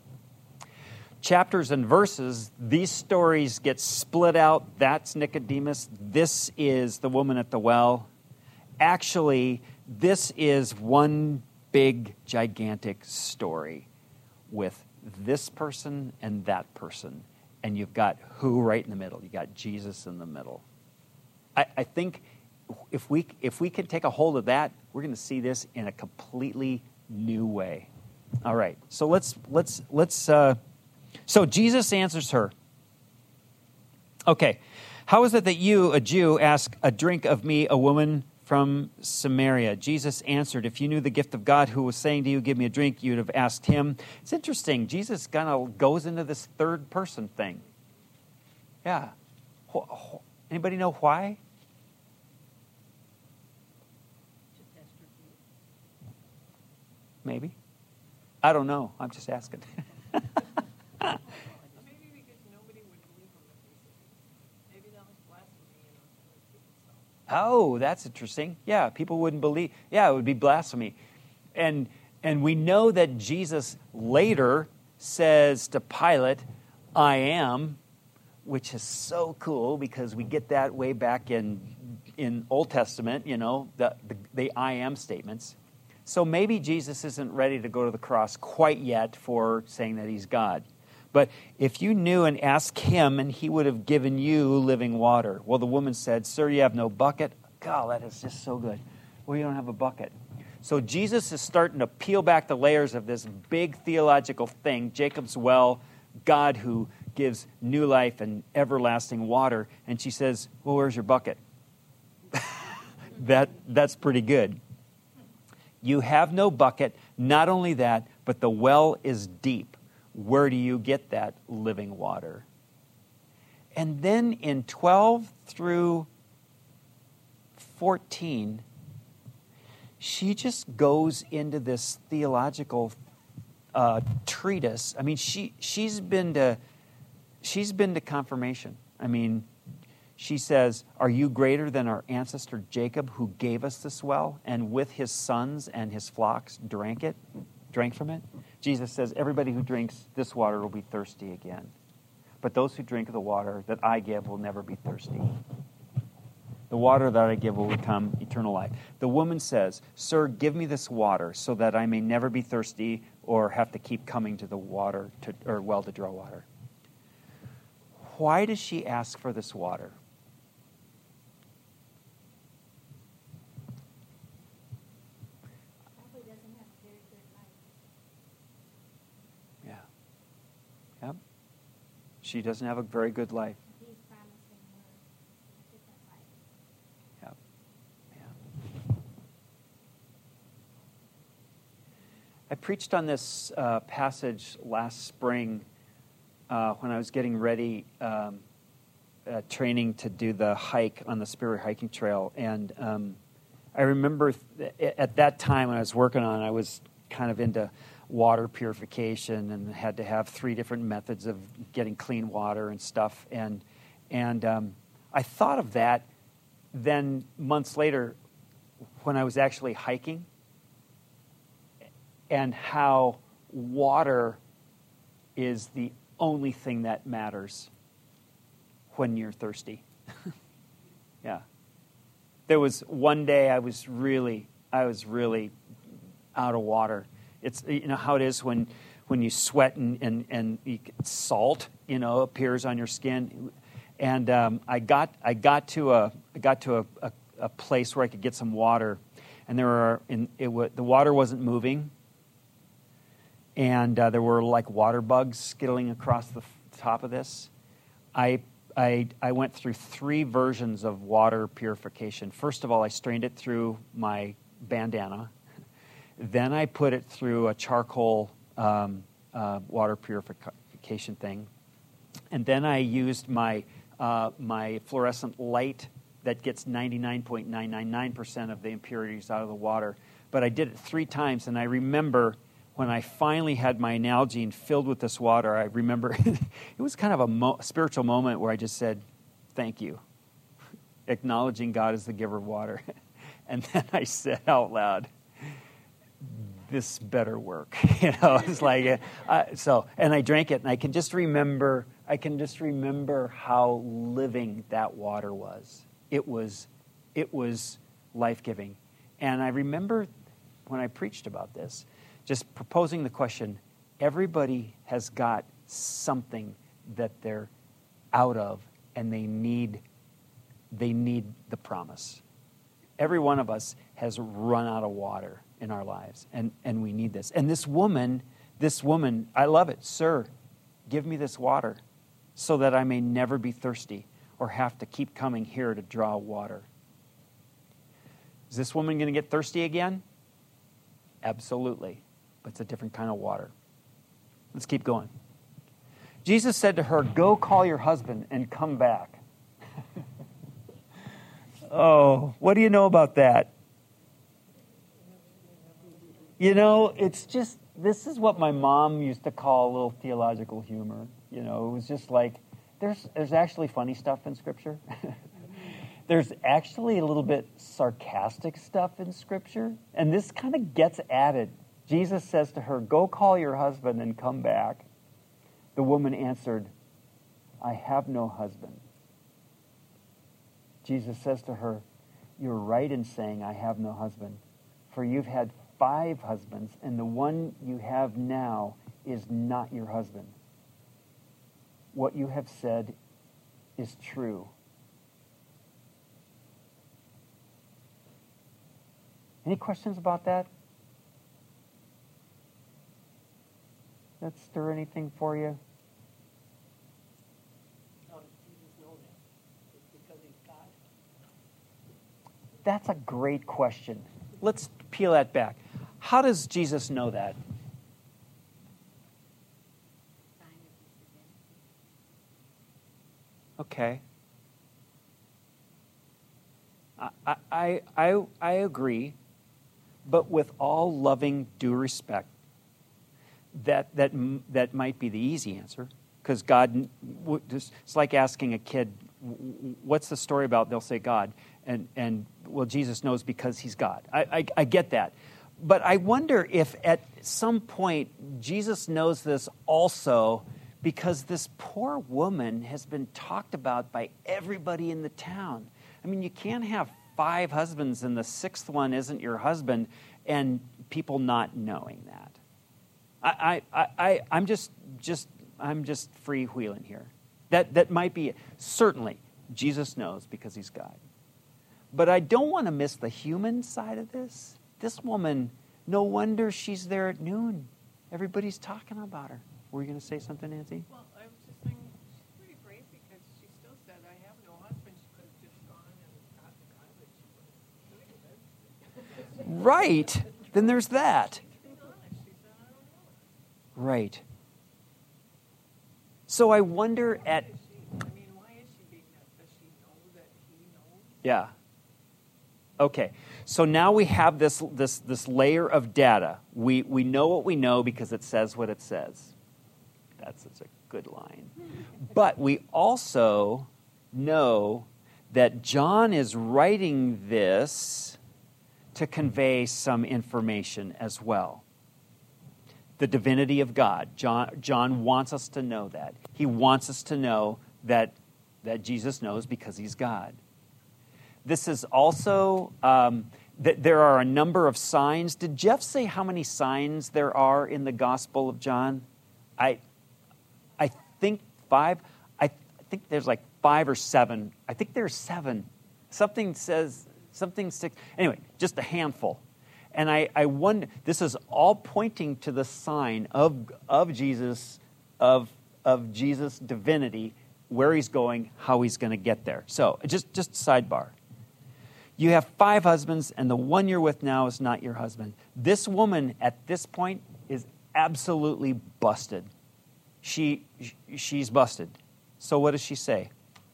Chapters and verses, these stories get split out. That's Nicodemus. This is the woman at the well. Actually, this is one big, gigantic story with this person and that person. And you've got who right in the middle? You got Jesus in the middle. I, I think if we if we can take a hold of that, we're going to see this in a completely new way. All right. So let's let's let's. Uh, so Jesus answers her. Okay. How is it that you, a Jew, ask a drink of me, a woman from Samaria? Jesus answered, if you knew the gift of God who was saying to you, give me a drink, you'd have asked him. It's interesting. Jesus kind of goes into this third person thing. Yeah. Anybody know why? Maybe. I don't know. I'm just asking. Maybe because nobody would believe him if he said, maybe that was blasphemy, you know, some of those people. So. Oh, that's interesting. Yeah, people wouldn't believe. Yeah, it would be blasphemy. And and we know that Jesus later says to Pilate, I am, which is so cool because we get that way back in in Old Testament, you know, the, the, the I am statements. So maybe Jesus isn't ready to go to the cross quite yet for saying that he's God. But if you knew and asked him, and he would have given you living water. Well, the woman said, sir, you have no bucket. God, that is just so good. Well, you don't have a bucket. So Jesus is starting to peel back the layers of this big theological thing, Jacob's well, God who gives new life and everlasting water. And she says, well, where's your bucket? that That's pretty good. You have no bucket. Not only that, but the well is deep. Where do you get that living water? And then in twelve through fourteen, she just goes into this theological uh, treatise. I mean, she she's been to she's been to confirmation. I mean, she says, "Are you greater than our ancestor Jacob, who gave us this well, and with his sons and his flocks drank it, drank from it?" Jesus says, "Everybody who drinks this water will be thirsty again, but those who drink of the water that I give will never be thirsty. The water that I give will become eternal life." The woman says, "Sir, give me this water so that I may never be thirsty or have to keep coming to the water to, or well to draw water." Why does she ask for this water? Probably doesn't have a very good life. Yeah. Yep. She doesn't have a very good life. He's promising her a different life. Yep. Yeah. I preached on this uh, passage last spring uh, when I was getting ready, um, uh, training to do the hike on the Spirit Hiking Trail. And um, I remember th- at that time when I was working on it, I was kind of into water purification and had to have three different methods of getting clean water and stuff. And, and um, I thought of that then months later when I was actually hiking, and how water is the only thing that matters when you're thirsty. Yeah. There was one day I was really, I was really out of water. It's, you know how it is when, when you sweat and, and, and you, salt, you know, appears on your skin. And um, I got, I got to a, I got to a, a, a place where I could get some water, and there were, in, it w- the water wasn't moving. And uh, there were like water bugs skittling across the f- top of this. I, I, I went through three versions of water purification. First of all, I strained it through my bandana. Then I put it through a charcoal um, uh, water purification thing. And then I used my, uh, my fluorescent light that gets ninety-nine point nine nine nine percent of the impurities out of the water. But I did it three times, and I remember when I finally had my Nalgene filled with this water, I remember it was kind of a mo- spiritual moment where I just said, "Thank you," acknowledging God as the giver of water. And then I said out loud, "This better work." You know, it's like, uh, so, and I drank it, and I can just remember, I can just remember how living that water was. It was, it was life-giving. And I remember when I preached about this, just proposing the question, everybody has got something that they're out of, and they need, they need the promise. Every one of us has run out of water in our lives, and, and we need this. And this woman, this woman, I love it. "Sir, give me this water so that I may never be thirsty or have to keep coming here to draw water." Is this woman going to get thirsty again? Absolutely. But it's a different kind of water. Let's keep going. Jesus said to her, "Go call your husband and come back." Oh, what do you know about that? You know, it's just, this is what my mom used to call a little theological humor. You know, it was just like, there's there's actually funny stuff in Scripture. There's actually a little bit sarcastic stuff in Scripture. And this kind of gets at it. Jesus says to her, "Go call your husband and come back." The woman answered, "I have no husband." Jesus says to her, "You're right in saying I have no husband, for you've had five husbands, and the one you have now is not your husband. What you have said is true." Any questions about that? That stir anything for you? How does Jesus know that? It's because he's God. That's a great question. Let's peel that back. How does Jesus know that? Okay. I, I, I, I agree, but with all loving due respect, that, that, that might be the easy answer, because God, it's like asking a kid, what's the story about? They'll say God, and, and well, Jesus knows because he's God. I, I, I get that. But I wonder if at some point Jesus knows this also because this poor woman has been talked about by everybody in the town. I mean, you can't have five husbands and the sixth one isn't your husband and people not knowing that. I, I, I, I'm just, just, I'm just freewheeling here. That, that might be it. Certainly, Jesus knows because he's God. But I don't want to miss the human side of this. This woman, no wonder she's there at noon. Everybody's talking about her. Were you going to say something, Nancy? Well, I was just saying, she's pretty brave because she still said, I have no husband. She could have just gone and got the guy that she was. Right. Then there's that. She's honest. She said, I don't know. Right. So I wonder at... Why is she, I mean, why is she being that? Does she know that he knows? Yeah. Okay. So now we have this this this layer of data. We we know what we know because it says what it says. That's such a good line. But we also know that John is writing this to convey some information as well. The divinity of God. John, John wants us to know that. He wants us to know that, that Jesus knows because he's God. This is also, um, that there are a number of signs. Did Jeff say how many signs there are in the Gospel of John? I I think five. I think there's like five or seven. I think there's seven. Something says, something six. Anyway, just a handful. And I, I wonder, this is all pointing to the sign of of Jesus, of of Jesus' divinity, where he's going, how he's going to get there. So just just sidebar. You have five husbands, and the one you're with now is not your husband. This woman at this point is absolutely busted. She she's busted. So what does she say?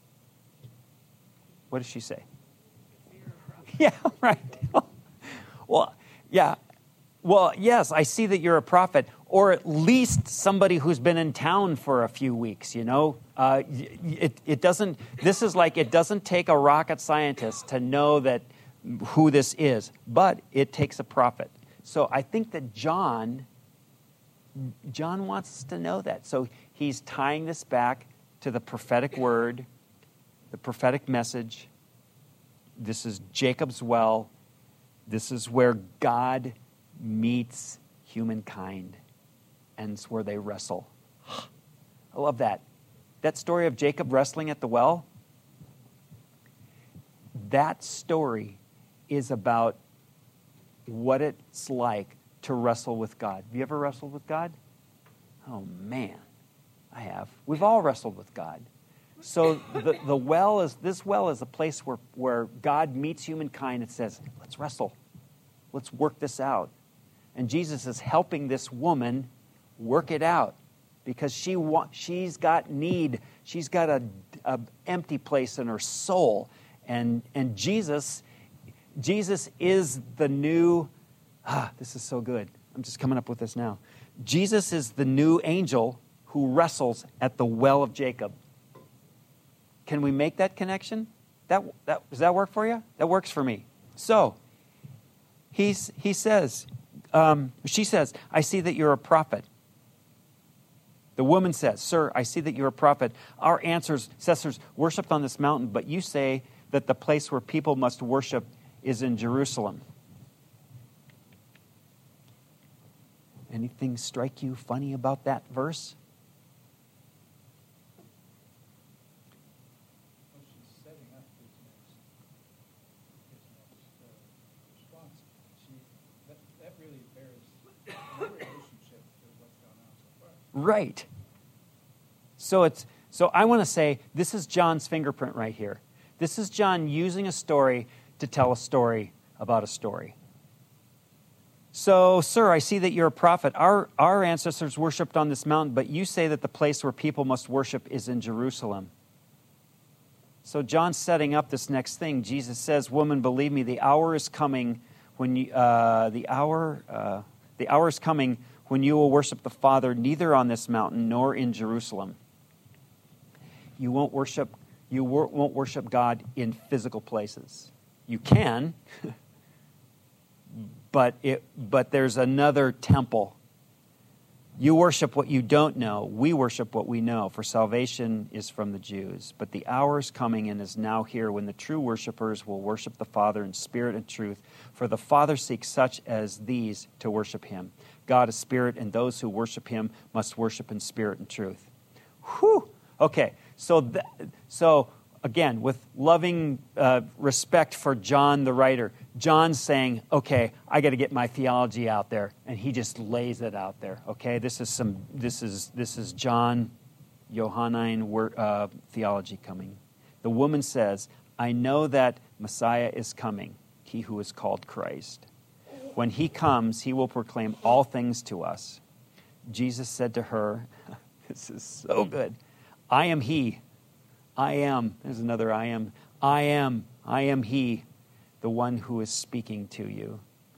What does she say? Yeah, right. Well, yeah. Well, yes, I see that you're a prophet, or at least somebody who's been in town for a few weeks, you know. Uh, it, it doesn't, this is like, it doesn't take a rocket scientist to know that who this is, but it takes a prophet. So I think that John, John wants us to know that. So he's tying this back to the prophetic word, the prophetic message. This is Jacob's well. This is where God meets humankind, and it's where they wrestle. I love that. That story of Jacob wrestling at the well, that story is about what it's like to wrestle with God. Have you ever wrestled with God? Oh, man, I have. We've all wrestled with God. So the, the well is, this well is a place where, where God meets humankind and says, let's wrestle. Let's work this out. And Jesus is helping this woman work it out because she wa- she's got need. She's got a, a empty place in her soul. And, and Jesus, Jesus is the new, ah, this is so good. I'm just coming up with this now. Jesus is the new angel who wrestles at the well of Jacob. Can we make that connection? That, that, does that work for you? That works for me. So, he's, he says, um, she says, I see that you're a prophet. The woman says, sir, I see that you're a prophet. Our ancestors worshipped on this mountain, but you say that the place where people must worship is in Jerusalem. Anything strike you funny about that verse? Well, she's setting up his next, his next uh, response. She Right. So it's so I want to say this is John's fingerprint right here. This is John using a story to tell a story about a story. So, sir, I see that you're a prophet. Our, our ancestors worshipped on this mountain, but you say that the place where people must worship is in Jerusalem. So John's setting up this next thing. Jesus says, woman, believe me, the hour is coming when you, uh, the hour, uh, the hour is coming when you will worship the Father neither on this mountain nor in Jerusalem. You won't worship, you wor- won't worship God in physical places. You can, but it, but there's another temple. You worship what you don't know. We worship what we know, for salvation is from the Jews. But the hour is coming and is now here when the true worshipers will worship the Father in spirit and truth. For the Father seeks such as these to worship him. God is spirit, and those who worship him must worship in spirit and truth. Whew! Okay, so th- so again, with loving uh, respect for John the writer, John's saying, okay, I got to get my theology out there, and he just lays it out there. Okay, this is some this is this is John Johannine word, uh, theology coming. The woman says, I know that Messiah is coming, he who is called Christ. When he comes, he will proclaim all things to us. Jesus said to her, this is so good, I am he. I am, there's another I am. I am, I am he, the one who is speaking to you.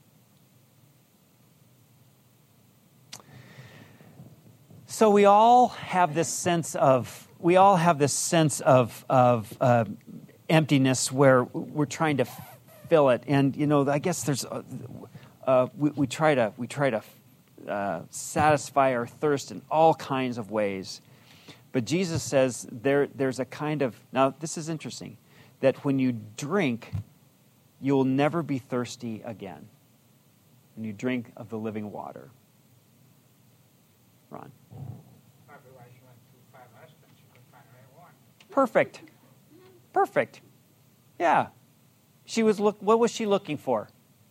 So we all have this sense of, we all have this sense of, of uh, emptiness where we're trying to fill it. And, you know, I guess there's, uh, uh, we, we try to, we try to uh, satisfy our thirst in all kinds of ways. But Jesus says there, there's a kind of, now this is interesting, that when you drink, you'll never be thirsty again. When you drink of the living water. Ron. Probably why she went through five husbands. She couldn't find the right one. Perfect. Perfect. Yeah. She was look. What was she looking for?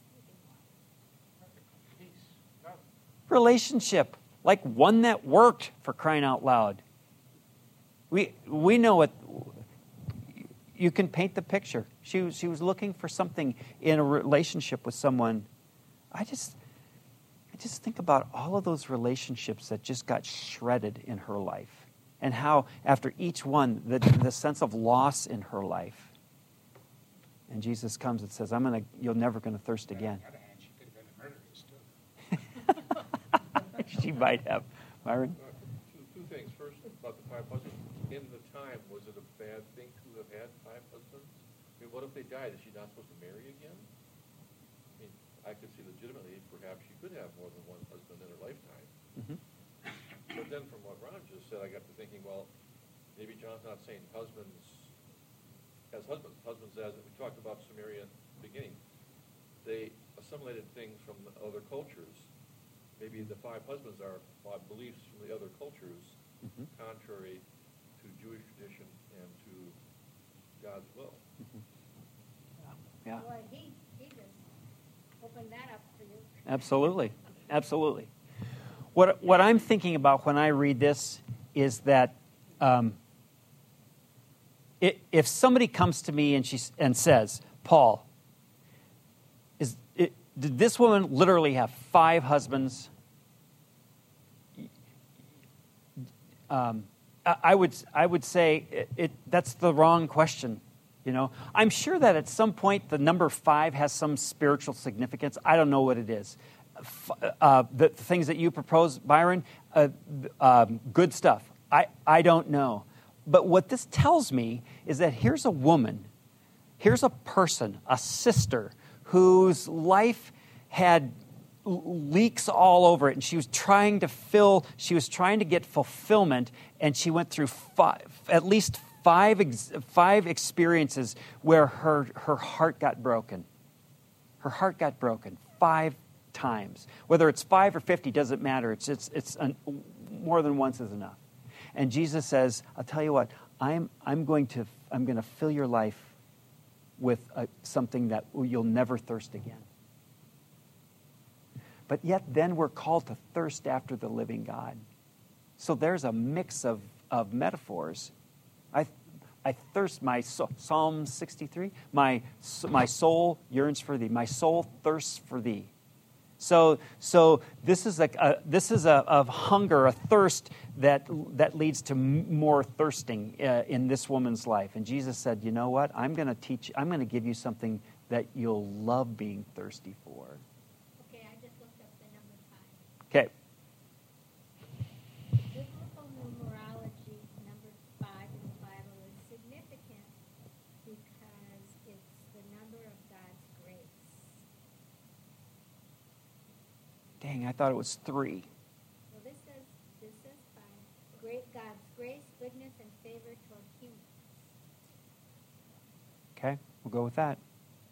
Peace. Love. Relationship. Like one that worked, for crying out loud. We we know it. You can paint the picture. She was, she was looking for something in a relationship with someone. I just I just think about all of those relationships that just got shredded in her life, and how after each one, the the sense of loss in her life. And Jesus comes and says, "I'm gonna. You're never gonna thirst again." On the other hand, she could have been a murderess too. She might have. Myron? Uh, two, two things. First, about the five husbands. In the time, was it a bad thing to have had five husbands? I mean, what if they died? Is she not supposed to marry again? I mean, I could see legitimately, perhaps she could have more than one husband in her lifetime. Mm-hmm. But then from what Ron just said, I got to thinking, well, maybe John's not saying husbands as husbands. Husbands as, we talked about Samaria at the beginning. They assimilated things from the other cultures. Maybe the five husbands are uh, beliefs from the other cultures, Mm-hmm. contrary to Jewish tradition and to God's will. Yeah. Boy, he, he just opened that up for you. Absolutely. Absolutely. What what I'm thinking about when I read this is that um, it, if somebody comes to me and she and says, Paul, is it, did this woman literally have five husbands? Um, I, I would I would say it, it that's the wrong question. You know, I'm sure that at some point the number five has some spiritual significance. I don't know what it is. Uh, the, the things that you propose, Byron, uh, um, good stuff. I, I don't know. But what this tells me is that here's a woman, here's a person, a sister, whose life had leaks all over it, and she was trying to fill, she was trying to get fulfillment, and she went through five, at least five, ex, five experiences where her, her heart got broken. Her heart got broken five times. Whether it's five or fifty doesn't matter. It's it's it's an, more than once is enough. And Jesus says, "I'll tell you what. I'm I'm going to I'm going to fill your life with a, something that you'll never thirst again." But yet, then we're called to thirst after the living God. So there's a mix of, of metaphors. I I thirst, my soul, Psalm sixty-three, my, my soul yearns for thee. My soul thirsts for thee. So, so this is a, a this is a of hunger, a thirst that that leads to m- more thirsting uh, in this woman's life. And Jesus said, "You know what? I'm going to teach. I'm going to give you something that you'll love being thirsty for." Okay, I just looked up the number five. Okay. Biblical numerology, number five in the Bible, is significant because it's the number of God's grace. Dang, I thought it was three. Well, this says this says five. Great God's grace, goodness, and favor toward humans. Okay, we'll go with that.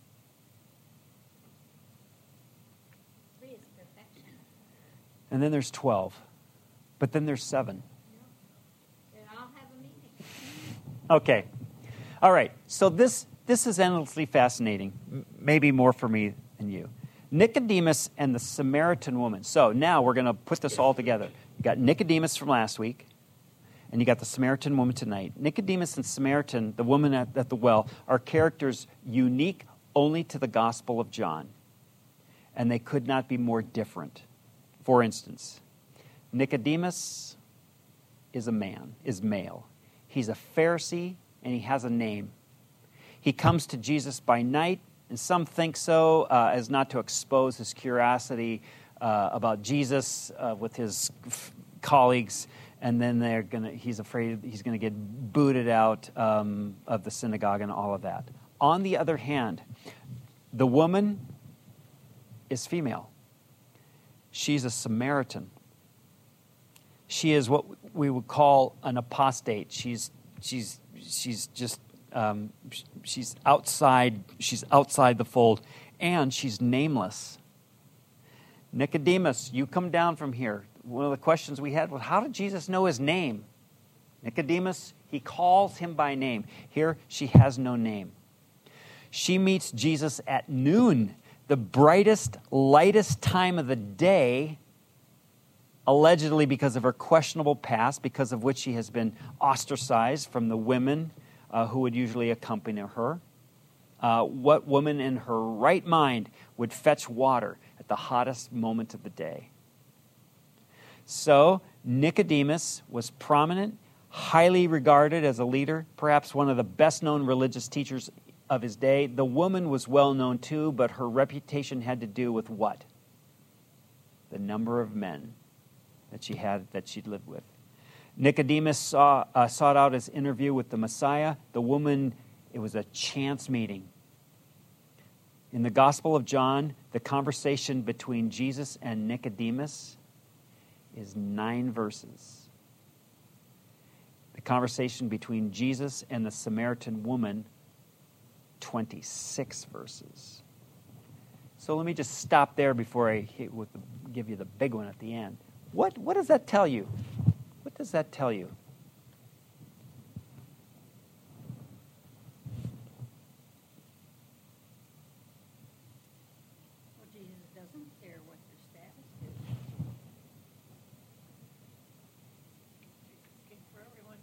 Three is perfection. And then there's twelve. But then there's seven. No, they all have a meaning. Okay. All right. So this this is endlessly fascinating. M- maybe more for me than you. Nicodemus and the Samaritan woman. So now we're going to put this all together. You got Nicodemus from last week, and you got the Samaritan woman tonight. Nicodemus and Samaritan, the woman at, at the well, are characters unique only to the Gospel of John. And they could not be more different. For instance, Nicodemus is a man, is male. He's a Pharisee, and he has a name. He comes to Jesus by night, and some think so uh, as not to expose his curiosity uh, about Jesus uh, with his f- colleagues, and then they're gonna. He's afraid he's going to get booted out um, of the synagogue and all of that. On the other hand, the woman is female. She's a Samaritan. She is what we would call an apostate. She's she's she's just um, she's outside. She's outside the fold, and she's nameless. Nicodemus, you come down from here. One of the questions we had was, how did Jesus know his name? Nicodemus, he calls him by name. Here, she has no name. She meets Jesus at noon, the brightest, lightest time of the day, allegedly because of her questionable past, because of which she has been ostracized from the women uh, who would usually accompany her. Uh, what woman in her right mind would fetch water at the hottest moment of the day? So Nicodemus was prominent, highly regarded as a leader, perhaps one of the best-known religious teachers of his day. The woman was well known too, but her reputation had to do with what? The number of men that she had, that she'd lived with. Nicodemus saw, uh, sought out his interview with the Messiah. The woman, it was a chance meeting. In the Gospel of John, the conversation between Jesus and Nicodemus is nine verses. The conversation between Jesus and the Samaritan woman, twenty-six verses. So let me just stop there before I hit with the, give you the big one at the end. What, what does that tell you? What does that tell you? Well, Jesus doesn't care what your status is. King for everyone.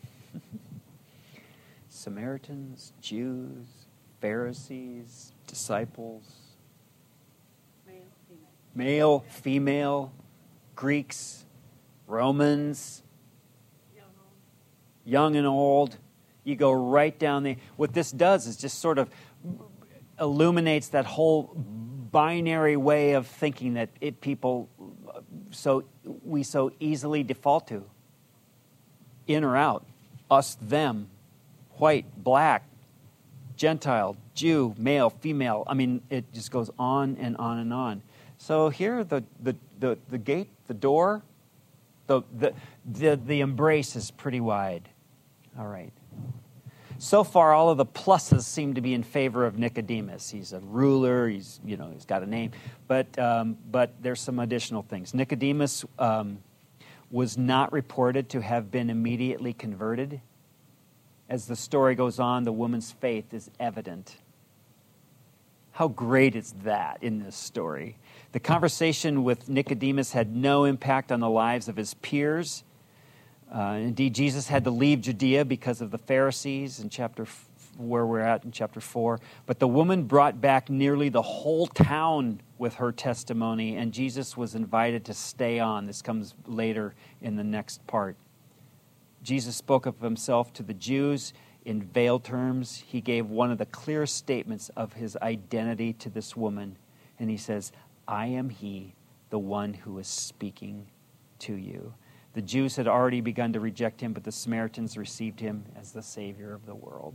Samaritans, Jews, Pharisees, disciples, Male, female. male, female, Greeks, Romans, Young, old. young and old. You go right down there. What this does is just sort of illuminates that whole binary way of thinking that it people so we so easily default to. In or out, us, them, white, black, Gentile, Jew, male, female. I mean, it just goes on and on and on. So here, the the the, the gate, the door, the, the the the embrace is pretty wide. All right. So far, all of the pluses seem to be in favor of Nicodemus. He's a ruler. He's you know he's got a name, but um, but there's some additional things. Nicodemus um, was not reported to have been immediately converted. As the story goes on, the woman's faith is evident. How great is that in this story? The conversation with Nicodemus had no impact on the lives of his peers, Uh, indeed, Jesus had to leave Judea because of the Pharisees in chapter f- where we're at in chapter four. But the woman brought back nearly the whole town with her testimony, and Jesus was invited to stay on. This comes later in the next part. Jesus spoke of himself to the Jews in veiled terms. He gave one of the clearest statements of his identity to this woman, and he says, I am he, the one who is speaking to you. The Jews had already begun to reject him, but the Samaritans received him as the Savior of the world.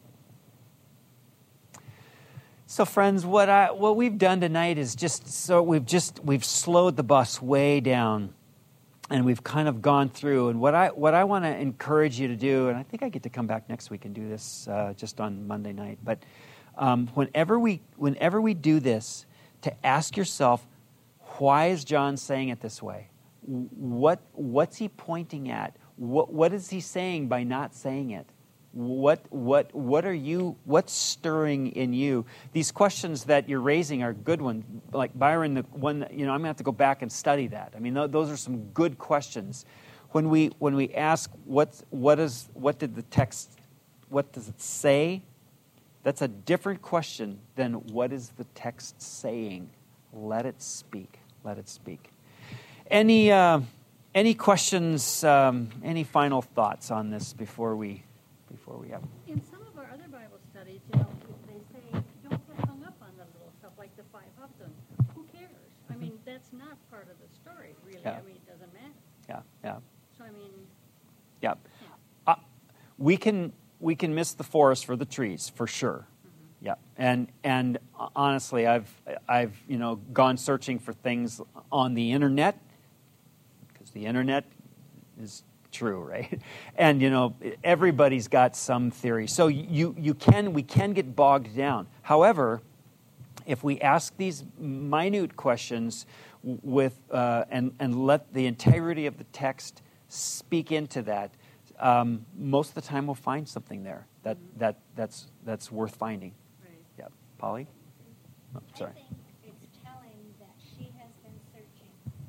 So, friends, what I what we've done tonight is just so we've just we've slowed the bus way down, and we've kind of gone through. And what I what I want to encourage you to do, and I think I get to come back next week and do this uh, just on Monday night. But um, whenever we whenever we do this, to ask yourself, why is John saying it this way? What what's he pointing at? What what is he saying by not saying it? What what what are you? What's stirring in you? These questions that you're raising are good ones. Like Byron, the one that, you know, I'm gonna have to go back and study that. I mean, th- those are some good questions. When we when we ask what what is what did the text what does it say? That's a different question than what is the text saying. Let it speak. Let it speak. Any uh, any questions? Um, any final thoughts on this before we? Before we have. In some of our other Bible studies, you know, they say, don't get hung up on the little stuff like the five of them. Who cares? I mean, that's not part of the story, really. Yeah. I mean, it doesn't matter. Yeah, yeah. So, I mean... Yeah. yeah. Uh, we can we can miss the forest for the trees, for sure. Mm-hmm. Yeah. And and honestly, I've, I've, you know, gone searching for things on the internet, because the internet is... true, right? And you know, everybody's got some theory. So you you can we can get bogged down. However, if we ask these minute questions with uh, and and let the integrity of the text speak into that, um, most of the time we'll find something there that Mm-hmm. that that's that's worth finding. Right. Yeah, Polly. Oh, sorry. I think it's telling that she has been searching.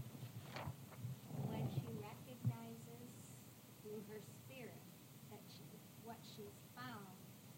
When she recognizes through her spirit that she, what she's found,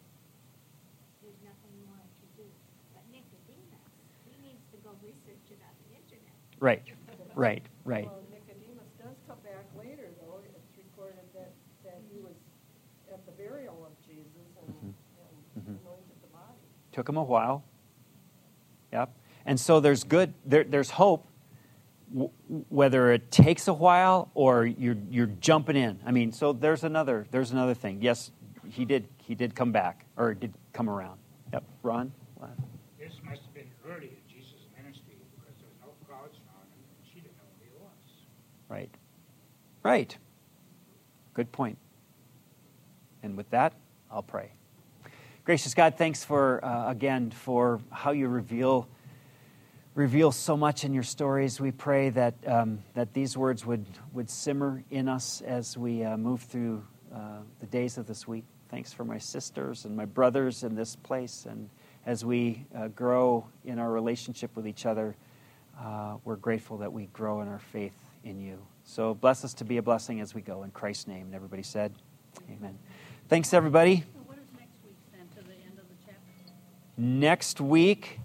there's nothing more to do. But Nicodemus, he needs to go research it on the internet. Right, right, right. Well, Nicodemus does come back later, though. It's recorded that, that he was at the burial of Jesus and, Mhm. and Mhm. anointed the body. Took him a while. Yep. And so there's good. There, there's hope. W- whether it takes a while or you're you're jumping in. I mean, so there's another there's another thing. Yes, he did he did come back or did come around. Yep. Ron. This must have been early in Jesus' ministry because there was no crowds around him and she didn't know who he was. Right. Right. Good point. And with that, I'll pray. Gracious God, thanks for uh, again for how you reveal. Reveal so much in your stories. We pray that um, that these words would, would simmer in us as we uh, move through uh, the days of this week. Thanks for my sisters and my brothers in this place. And as we uh, grow in our relationship with each other, uh, we're grateful that we grow in our faith in you. So bless us to be a blessing as we go. In Christ's name. And everybody said, amen. Thanks, everybody. So what is next week then, to the end of the chapter? Next week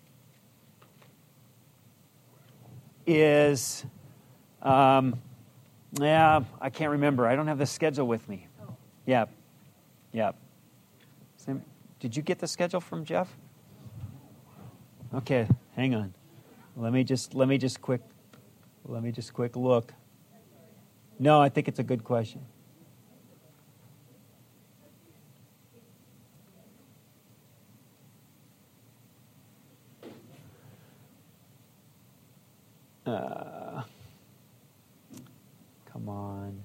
is, um, yeah, I can't remember. I don't have the schedule with me. Oh. Yeah, yeah. Sam, did you get the schedule from Jeff? Okay, hang on. Let me just let me just quick let me just quick look. No, I think it's a good question. Uh, come on.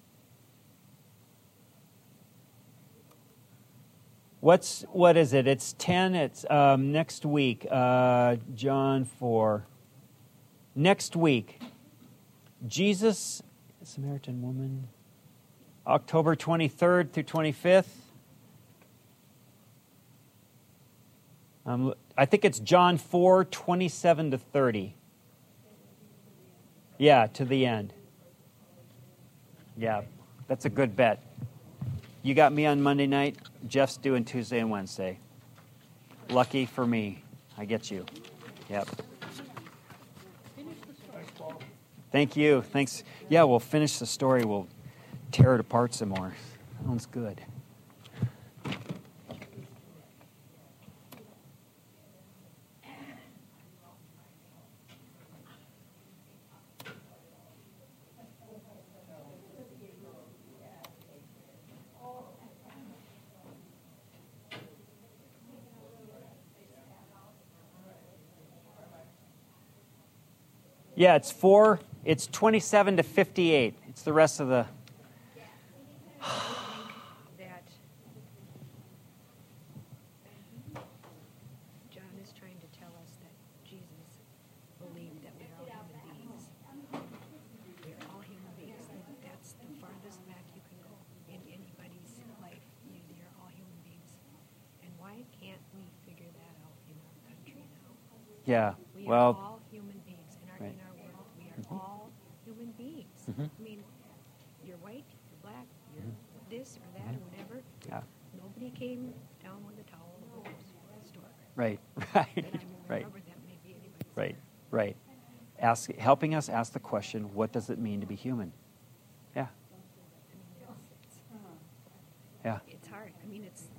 What's what is it? It's ten. It's um, next week. Uh, John four. Next week, Jesus, Samaritan woman. October twenty-third through twenty-fifth. Um, I think it's John four twenty-seven to thirty. Yeah, to the end. Yeah. That's a good bet. You got me on Monday night. Jeff's doing Tuesday and Wednesday. Lucky for me. I get you. Yep. Thank you. Thanks. Yeah, we'll finish the story. We'll tear it apart some more. Sounds good. Yeah, it's four. It's twenty-seven to fifty-eight. It's the rest of the. That John is trying to tell us that Jesus believed that we're all human beings. We're all human beings. And that's the farthest back you can go in anybody's life. You, you're all human beings. And why can't we figure that out in our country now? Yeah. We Well. are all human beings in our Right. in our world. We are all human beings. Mhm. I mean, you're white, you're black, you're this or that or whatever. Yeah. Nobody came down with a towel or goes to the store. Right. That Right. I'm aware Right. of, or that may be anybody's. Right. Right. Ask, helping us ask the question, what does it mean to be human? Yeah. I mean, it's, it's, Yeah. it's hard. I mean, it's